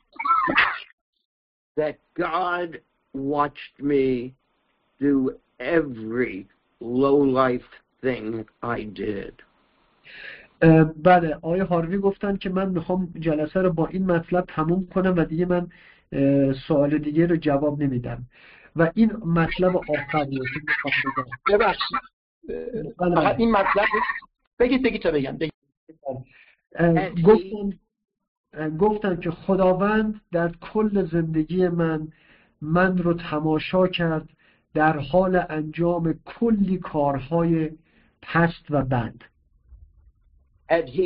that God watched me do every low-life thing I did. بله، آقای هاروی گفتن که من میخوام جلسه رو با این مطلب تموم کنم و دیگه من سوال دیگه رو جواب نمیدم و این مطلب آخریه که میخوام بگم. ببخشید فقط این مطلب بگید تا بگم. گفتن که خداوند در کل زندگی من رو تماشا کرد در حال انجام کلی کارهای پست و بد. And he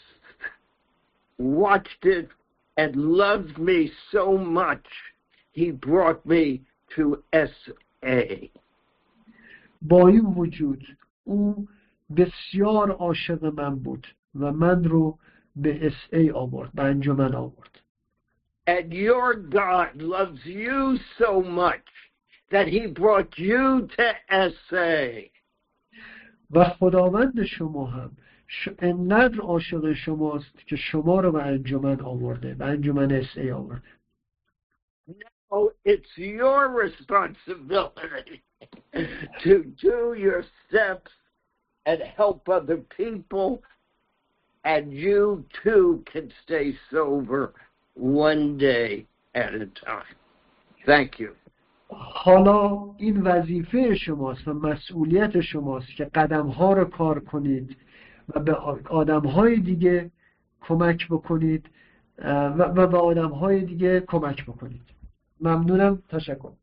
watched it and loved me so much, he brought me to SA. با این وجود او بسیار عاشق من بود و من رو به SA آورد، به انجمن آورد. And your God loves you so much that he brought you to SA. و خداوند شما هم انقدر عاشق شماست که شما رو به انجمن آورده، به انجمن SA آورده. No, it's your responsibility to do your steps and help other people, and you too can stay sober one day at a time. Thank you. حالا این وظیفه شماست و مسئولیت شماست که قدم‌ها رو کار کنید و به آدم‌های دیگه کمک بکنید و به آدم‌های دیگه کمک بکنید. ممنونم، تشکر.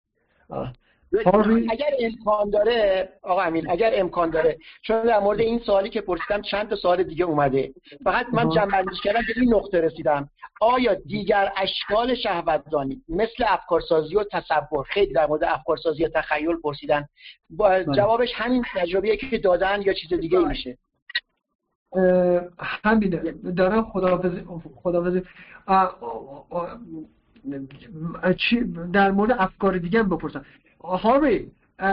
اگر امکان داره آقا امین، اگر امکان داره، چون در مورد این سوالی که پرسیدم چند تا سوال دیگه اومده، فقط من جمع‌بندی کردم به این نقطه رسیدم: آیا دیگر اشکال شهوت‌زانی مثل افکارسازی و تصور، خیلی در مورد افکارسازی و تخیل پرسیدن، جوابش همین تجربیه که دادن یا چیز دیگه میشه؟ همینه. دارم خداحافظی در مورد افکار دیگه هم بپرسم. Harvey,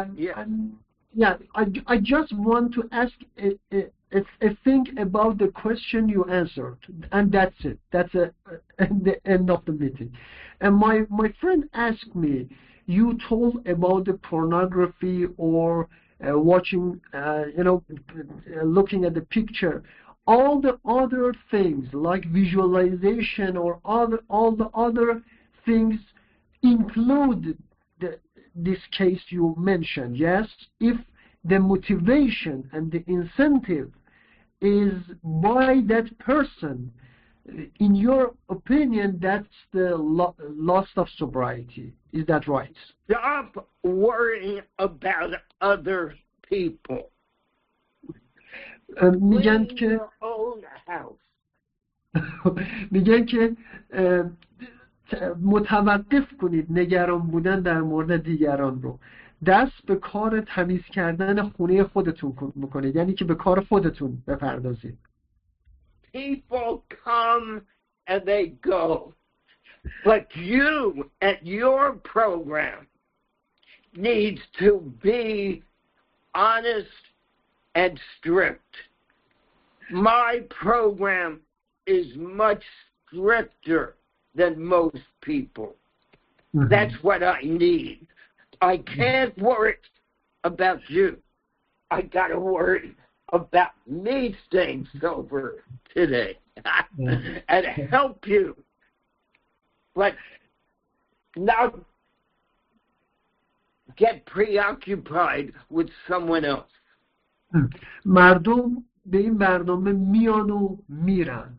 I just want to ask a thing about the question you answered, and that's it. That's the end of the meeting. And my friend asked me, you told about the pornography or watching, looking at the picture. All the other things like visualization or all the other things include this case you mentioned, yes? If the motivation and the incentive is by that person, in your opinion, that's the loss of sobriety. Is that right? Stop worrying about other people. میگن که میگن که متوقف کنید نگران بودن در مورد دیگران رو، دست به کار تمیز کردن خونه خودتون بکنید، یعنی که به کار خودتون بپردازید. People come and they go, but you at your program needs to be honest and strict. My program is much stricter than most people. That's what I need. I can't worry about you. I gotta worry about me staying sober today and help you, but not get preoccupied with someone else. مردم به این برنامه میان و میرن.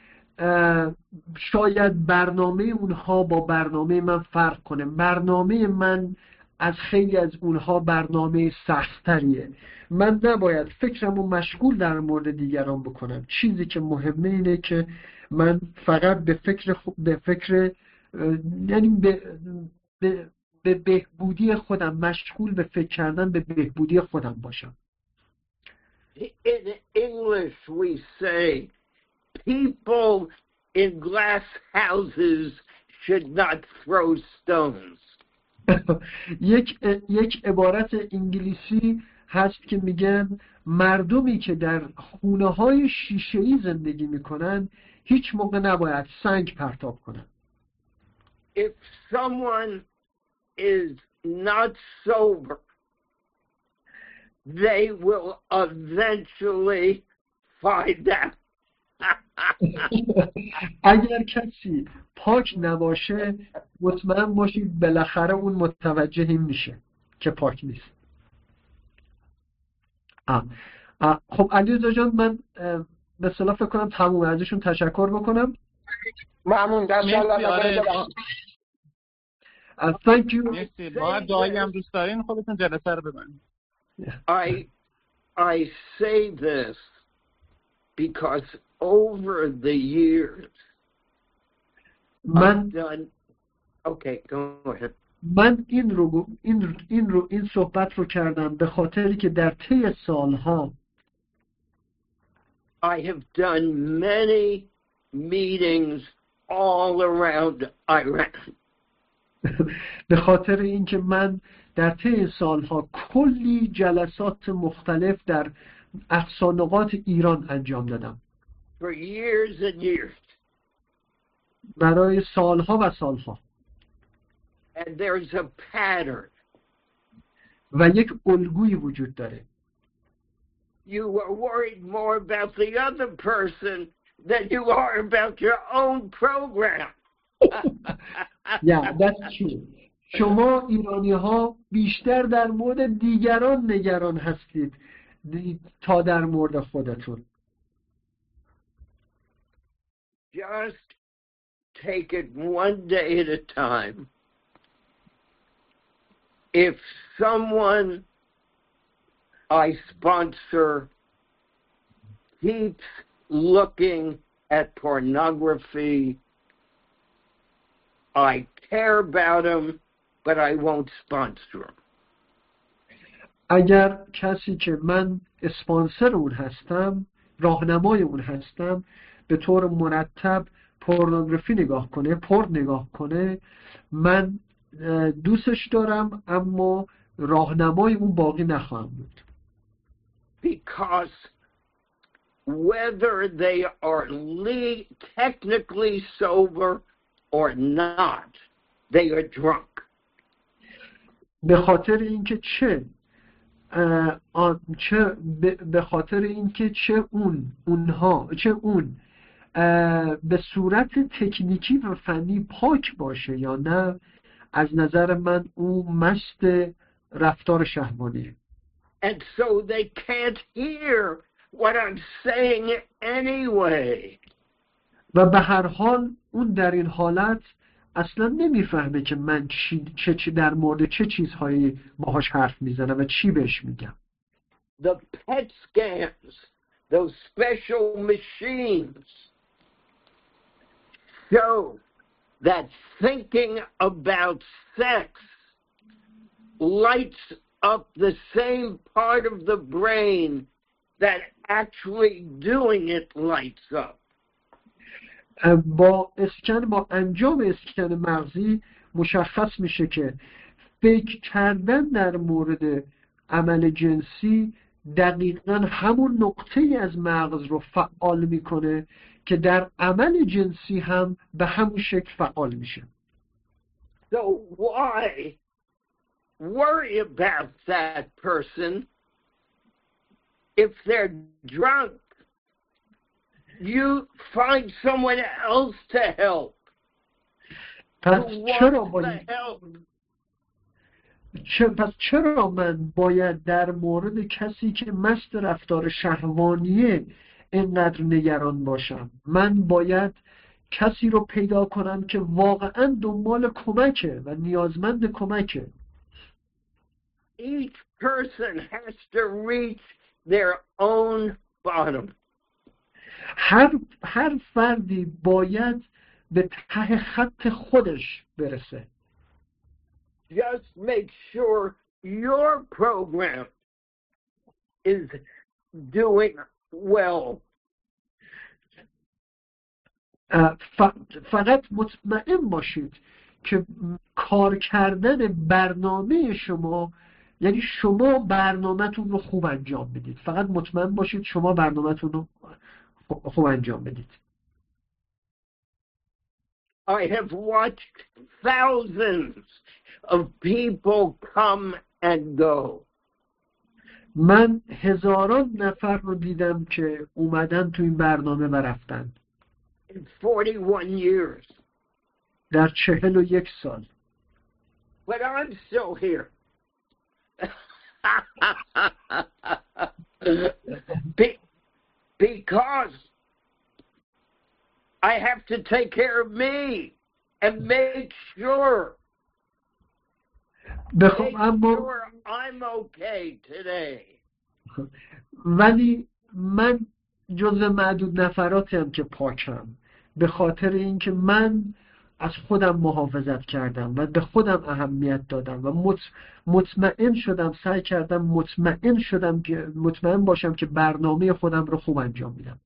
شاید برنامه اونها با برنامه من فرق کنه. برنامه من از خیلی از اونها برنامه سخت‌تریه. من نباید فکرمو مشغول در مورد دیگران بکنم. چیزی که مهمه اینه که من فقط یعنی به بهبودی خودم، مشغول به فکر کردن به بهبودی خودم باشم. In English we say people in glass houses should not throw stones. یک عبارت انگلیسی هست که میگن مردمی که در خونه‌های شیشه‌ای زندگی میکنن هیچ موقع نباید سنگ پرتاب کنن. If someone is not sober, they will eventually find out. اگر کسی پاک نباشه مطمئن باشید بالاخره اون متوجه این میشه که پاک نیست. خب علیرضا جان، من به اصطلاح فکر کنم تموم، ازشون تشکر بکنم. ممنون. Thank you. مرسی. ما دعایی هم دوست دارین خودتون جلسه رو ببندید. I say this because over the years I've done. Okay, go ahead. من این صحبت رو کردم به خاطری که در طی سالها I have done many meetings all around Iran. به خاطر اینکه من در طی این سالها کلی جلسات مختلف در اقصانقاط ایران انجام دادم for years and years. برای سالها و سالها And there's a pattern. و یک الگویی وجود داره. You are worried more about the other person than you are about your own program. Yeah, that's true. شما ایرانی ها بیشتر در مورد دیگران نگران هستید تا در مورد خودتون. Just take it one day at a time. If someone I sponsor keeps looking at pornography, I care about him, but I won't sponsor him. اگر کسی که من اسپانسر اون هستم، راهنمای اون هستم، به طور مرتب پورنوگرافی نگاه کنه، پورن نگاه کنه، من دوستش دارم اما راهنمای اون باقی نخواهم بود. Because whether they are technically sober or not, they are drunk. به خاطر اینکه به خاطر اینکه چه اون به صورت تکنیکی و فنی پاک باشه یا نه، از نظر من اون مست رفتار شهوانیه. And so they can't hear what I'm saying anyway. و به هر حال اون در این حالت اصلا نمیفهمه که من چه در مورد چه چیزهایی باهاش حرف میزنم و چی بهش میگم. The PET scans, those special machines, show that thinking about sex lights up the same part of the brain that actually doing it lights up. با انجام اسکن مغزی مشخص میشه که فکر کردن در مورد عمل جنسی دقیقاً همون نقطه‌ای از مغز رو فعال میکنه که در عمل جنسی هم به همون شکل فعال میشه. So why worry about that person if they're drunk? You find someone else to help. پس چرا من باید در مورد کسی که مست رفتار شهوانیه اینقدر نگران باشم؟ من باید کسی رو پیدا کنم که واقعا دنبال کمکه و نیازمند کمکه. Each person has to reach their own bottom. هر فردی باید به ته خط خودش برسه. Just make sure your program is doing well. فقط مطمئن باشید که کار کردن برنامه شما، یعنی شما برنامه‌تون رو خوب انجام بدید. فقط مطمئن باشید شما برنامه‌تون رو خوب انجام بدید. I have watched thousands of people come and go. من هزاران نفر رو دیدم که اومدن تو این برنامه و رفتن. In 41 years. در 41 سال. But I'm still here. Because I have to take care of me and make sure I'm okay today. ولی من جزو معدود نفراتیم که پاکم، به خاطر اینکه من از خودم محافظت کردم و به خودم اهمیت دادم و مطمئن شدم، سعی کردم مطمئن باشم که برنامه خودم رو خوب انجام میدم.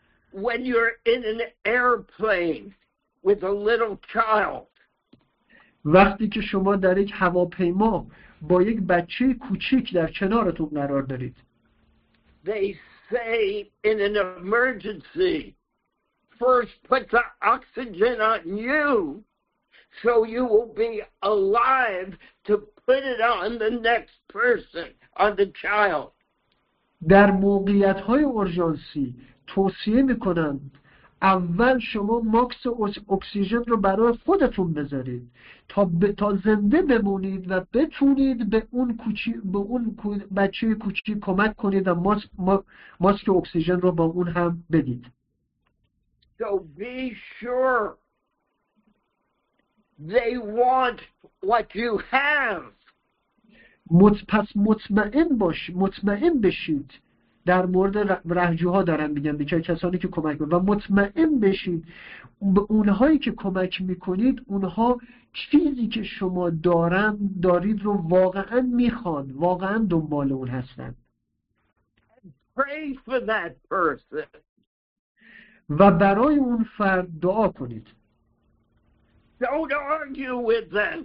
When you're in an airplane with a little child, وقتی که شما در یک هواپیما با یک بچه کوچیک در کنارتون قرار دارید. They say in an emergency, first put the oxygen on you so you will be alive to put it on the next person, on the child. در موقعیت‌های اورژانسی توصیه می‌کنند اول شما ماکس اکسیژن رو برای خودتون بذارید تا زنده بمونید و بتونید به اون بچه کوچیک کمک کنید و ماسک اکسیژن رو با اون هم بدید. So be sure they want what you have. پس مطمئن بشید. در مورد رهجوها دارن میگن، به کسانی که کمک میکنن، و مطمئن بشید به اونهایی که کمک میکنید اونها چیزی که شما دارید رو واقعا میخوان، واقعا دنبال اون هستن. Pray for that person. و برای اون فرد دعا کنید. Don't argue with them.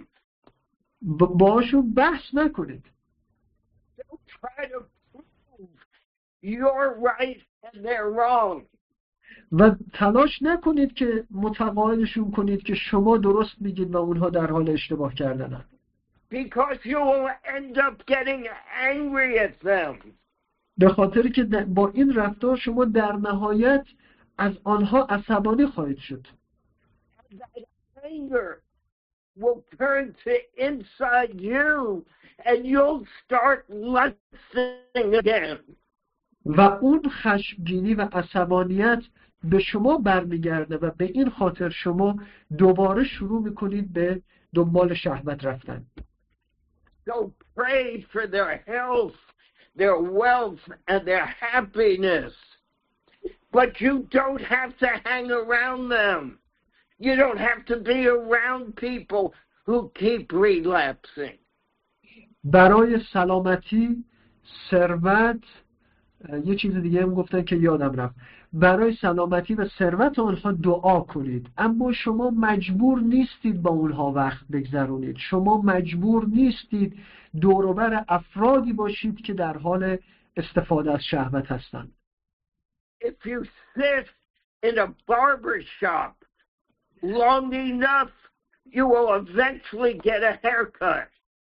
باشون بحث نکنید. Don't try to prove you're right and they're wrong. و تلاش نکنید که متقاعدشون کنید که شما درست میگید و اونها در حال اشتباه کردنن. Because you will end up getting angry at them. به خاطر که با این رفتار شما در نهایت از آنها عصبانی خواهید شد. That anger will turn to inside you and you'll start lusting again. و اون خشمگینی و عصبانیت به شما برمیگرده و به این خاطر شما دوباره شروع میکنید به دنبال شهوت رفتن. So pray for their health, their wealth, and their happiness. But you don't have to hang around them. You don't have to be around people who keep relapsing. برای سلامتی، ثروت، یه چیز دیگه هم گفتن که یادم رفت، برای سلامتی و ثروت آنها دعا کنید، اما شما مجبور نیستید با اونها وقت بگذرونید. شما مجبور نیستید دور و بر افرادی باشید که در حال استفاده از شهوت هستند. If you sit in a barber shop long enough, you will eventually get a haircut.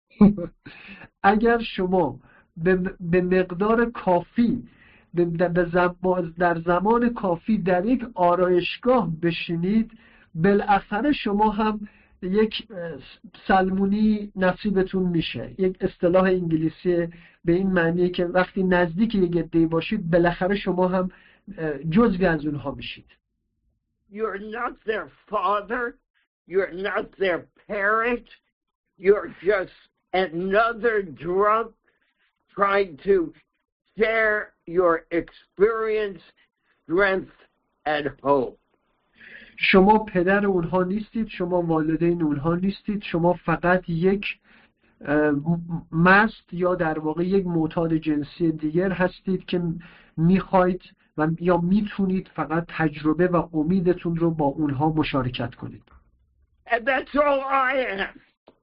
اگر شما به مقدار کافی در زمان کافی در یک آرایشگاه بشینید، بالاخره شما هم یک سلمونی نصیبتون میشه. یک اصطلاح انگلیسی به این معنیه که وقتی نزدیک یک عده‌ای باشید بالاخره شما هم جزوی از اونها میشید. You're not their father, you're not their parent, you're just another drunk trying to share your experience, strength, and hope. شما پدر اونها نیستید، شما والدین اونها نیستید، شما فقط یک مست یا در واقع یک معتاد جنسی دیگر هستید که میخواید و یا میتونید فقط تجربه و امیدتون رو با اونها مشارکت کنید. And that's all I am.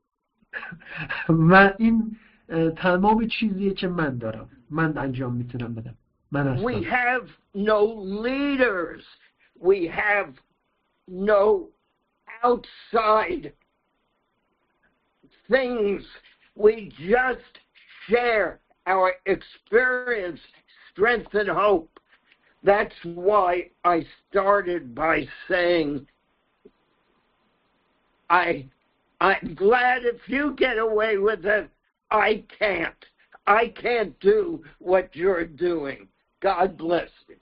و این تمام چیزیه که من دارم، من انجام میتونم بدم. من هستم. We have no leaders. We have no outside things. We just share our experience, strength, and hope. That's why I started by saying, I'm glad if you get away with it. I can't. I can't do what you're doing. God bless you.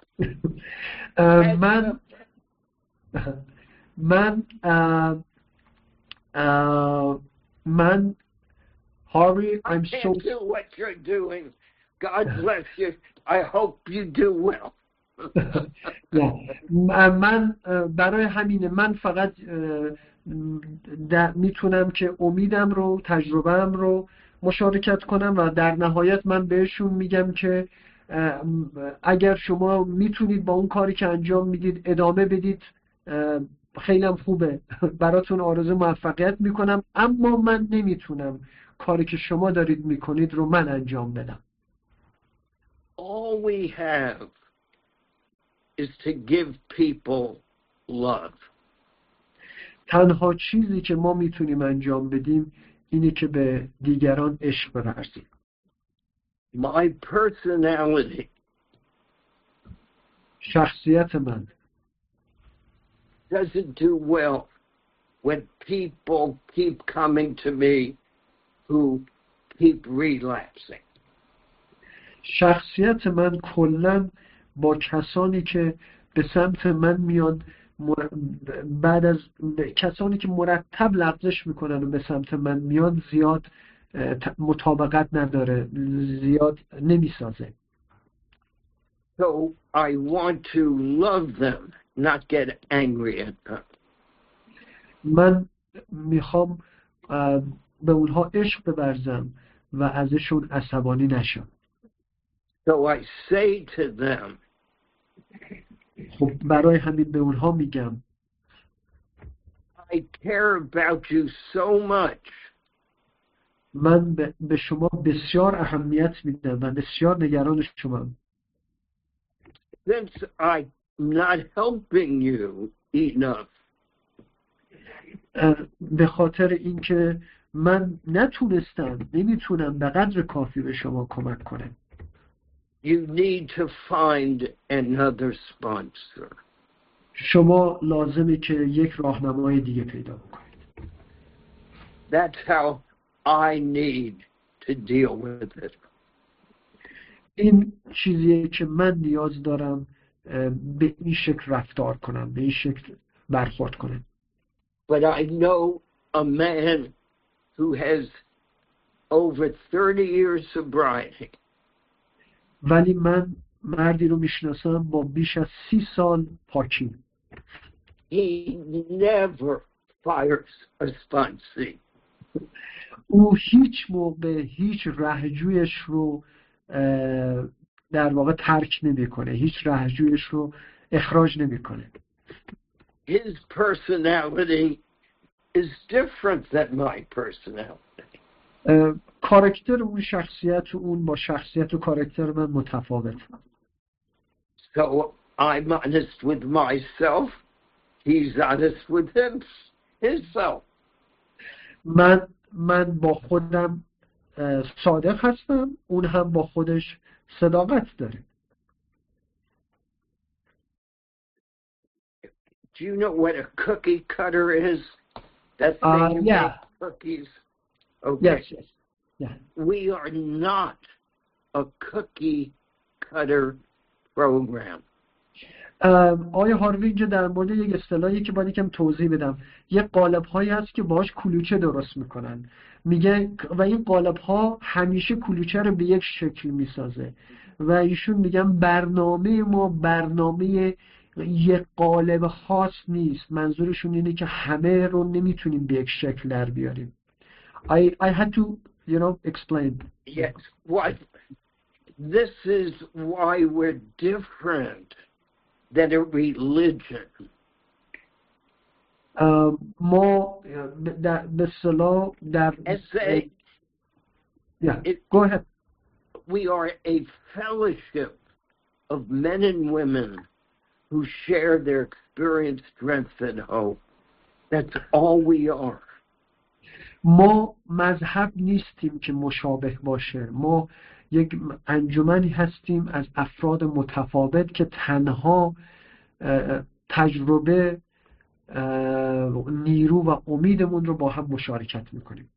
Harvey, I I'm so can't do what you're doing. God bless you. I hope you do well. من برای همینه من فقط میتونم که امیدم رو، تجربه‌ام رو مشارکت کنم و در نهایت من بهشون میگم که اگر شما میتونید با اون کاری که انجام میدید ادامه بدید، خیلی هم خوبه براتون آرزو موفقیت میکنم، اما من نمیتونم کاری که شما دارید میکنید رو من انجام بدم. All we have is to give people love. تنها چیزی که ما میتونیم انجام بدیم اینه که به دیگران عشق بورزیم. My personality شخصیت من doesn't do well when people keep coming to me who keep relapsing. شخصیت من کلاً با کسانی که به سمت من میان بعد از کسانی که مرتب لغزش میکنن و به سمت من میان زیاد مطابقت نداره، زیاد نمیسازه. So I want to love them, not get angry at them. من میخوام به اونها عشق بورزم و ازشون عصبانی نشم. So I say to them, خب برای همین به اونها میگم I care about you so much من به شما بسیار اهمیت میدم و بسیار نگران شمام. since I'm not helping you enough. به خاطر اینکه من نمیتونم به قدر کافی به شما کمک کنم. You need to find another sponsor. شما لازمه که یک راهنمای دیگه پیدا بکنید. That's how I need to deal with it. این چیزیه که من نیاز دارم به این شکل رفتار کنم، به این شکل برخورد کنم. But I know a man who has over 30 years sobriety. ولی من مردی رو میشناسم با بیش از 30 سال پاکی. He never fires a sponsee. او هیچ موقع هیچ رهجویش رو در واقع ترک نمیکنه، هیچ رهجویش رو اخراج نمیکنه. His personality is different than my personality. کاراکتر اون، شخصیت اون با شخصیت و کاراکتر من متفاوت. So I'm honest with myself. He's honest with himself. من با خودم صادق هستم، اون هم با خودش صداقت داره. Do you know what a cookie cutter is? That thing you yeah. make cookies? Okay. Yes. Yeah. We are not a cookie cutter program. آیا هاروی اینجا در مورد یک اصطلاحی که باید یکم توضیح بدم، یه قالب هایی هست که باهاش کلوچه درست میکنن، میگه و این قالب ها همیشه کلوچه رو به یک شکل میسازه و ایشون میگن برنامه ما برنامه یک قالب خاص نیست. منظورشون اینه که همه رو نمیتونیم به یک شکل در بیاریم. I had to explain. Yes. What? This is why we're different than a religion. ما به اصطلاح در go ahead. We are a fellowship of men and women who share their experience, strength, and hope. That's all we are. ما مذهب نیستیم که مشابه باشه. ما یک انجمنی هستیم از افراد متفاوت که تنها تجربه، نیرو و امیدمون رو با هم مشارکت میکنیم.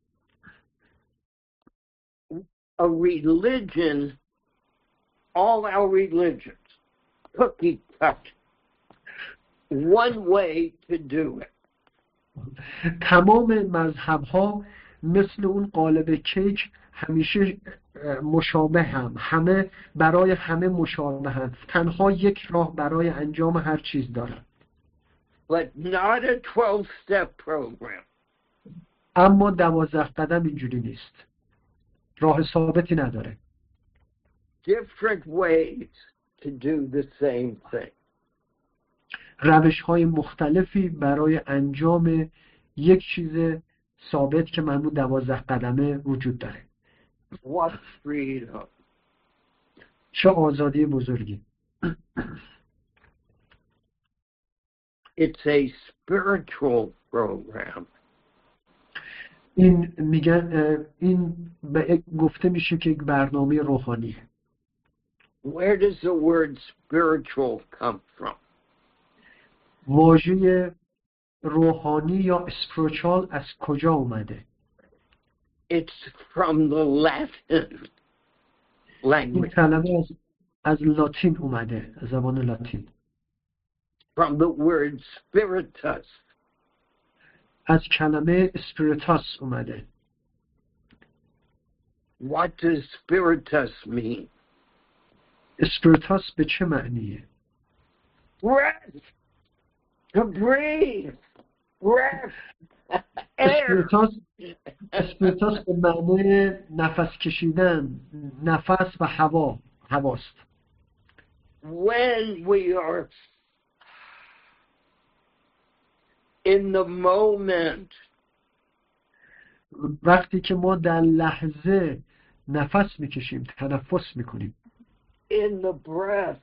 A religion, all our religions, cookie cut, one way to do it. تمام مذهب ها مثل اون قالب کیک همیشه مشابه هم، همه برای همه مشابه هم، تنها یک راه برای انجام هر چیز دارن. But not a 12-step program. اما 12 قدم اینجوری نیست، راه ثابتی نداره. Different ways to do the same thing. روش‌های مختلفی برای انجام یک چیز ثابت که معنی 12 قدمه وجود داره. What freedom. چه آزادی بزرگی. It's a spiritual program. این میگن این گفته میشه که یک برنامه روحانیه. Where does the word spiritual come from? واژه روحانی یا spiritual از کجا اومده؟ It's from the Latin این language. کلمه از لاتین اومده، از زبان لاتین. From the word spiritus. از کلمه spiritus اومده. What does spiritus mean? spiritus به چه معنیه؟ Breath. To breathe. Breath. Air. spiritus به معنی نفس کشیدن، نفس و هواست. When we are in the moment, وقتی که ما در لحظه نفس میکشیم، تنفس میکنیم. in the breath,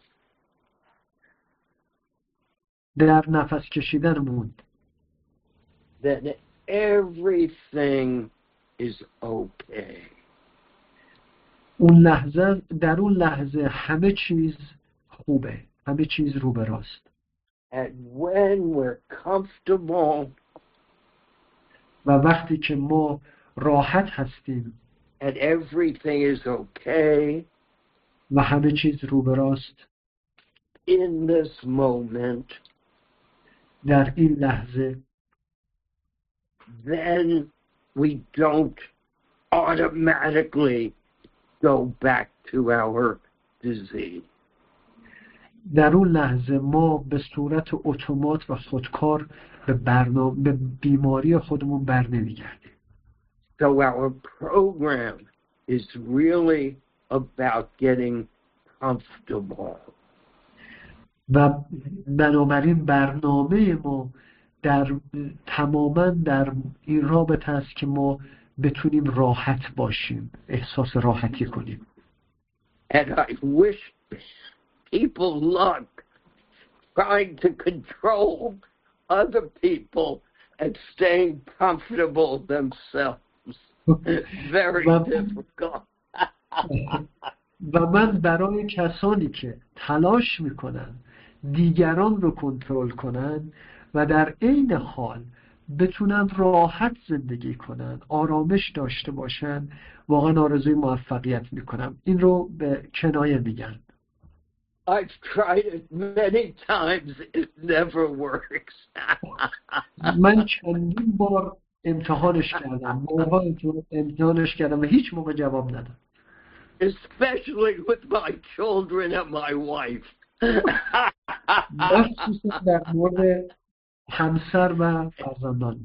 در نفس کشیدنمون. then everything is okay. در اون لحظه همه چیز خوبه، همه چیز رو به راست. And when we're comfortable, و وقتی که ما راحت هستیم and everything is okay, و همه چیز رو به راست، in this moment, در این لحظه then we don't automatically go back to our disease. در اون لحظه ما به صورت اتومات و خودکار به بیماری خودمون بر نمیگردیم. So our program is really about getting comfortable. و بنابراین برنامه ما تماما در این رابطه است که ما بتونیم راحت باشیم، احساس راحتی کنیم. And I wish people luck trying to control other people and staying comfortable themselves. Very difficult. و من برای کسانی که تلاش میکنن دیگران رو کنترل کنن و در عین حال بتونن راحت زندگی کنن، آرامش داشته باشن، واقعا آرزوی موفقیت میکنم. این رو به کنایه میگن. I've tried it many times. It never works. من چندین بار امتحانش کردم، بارها امتحانش کردم و هیچ موقع جواب نداد. Especially with my children and my wife. مخصوصا در مورد همسر و فرزندان.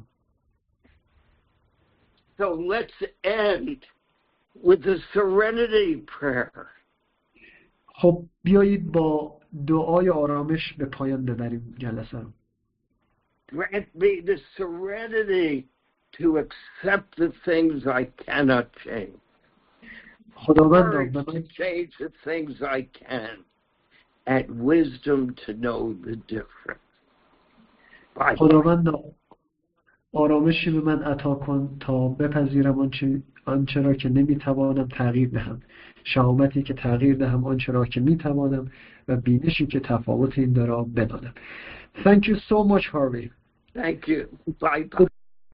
So let's end with the serenity prayer. خب بیایید با دعای آرامش به پایان ببریم جلسه رو. Grant me the serenity to accept the things I cannot change. خداوند Courage to change the things I can. And wisdom to know the difference. خداوند آرامشی به من عطا کن تا بپذیرم آنچه را که نمیتوانم تغییر دهم، شهامتی که تغییر دهم آنچه را که میتوانم و بینشی که تفاوت این دارا بدانم. Thank you so much, Harvey. Thank you. Bye bye.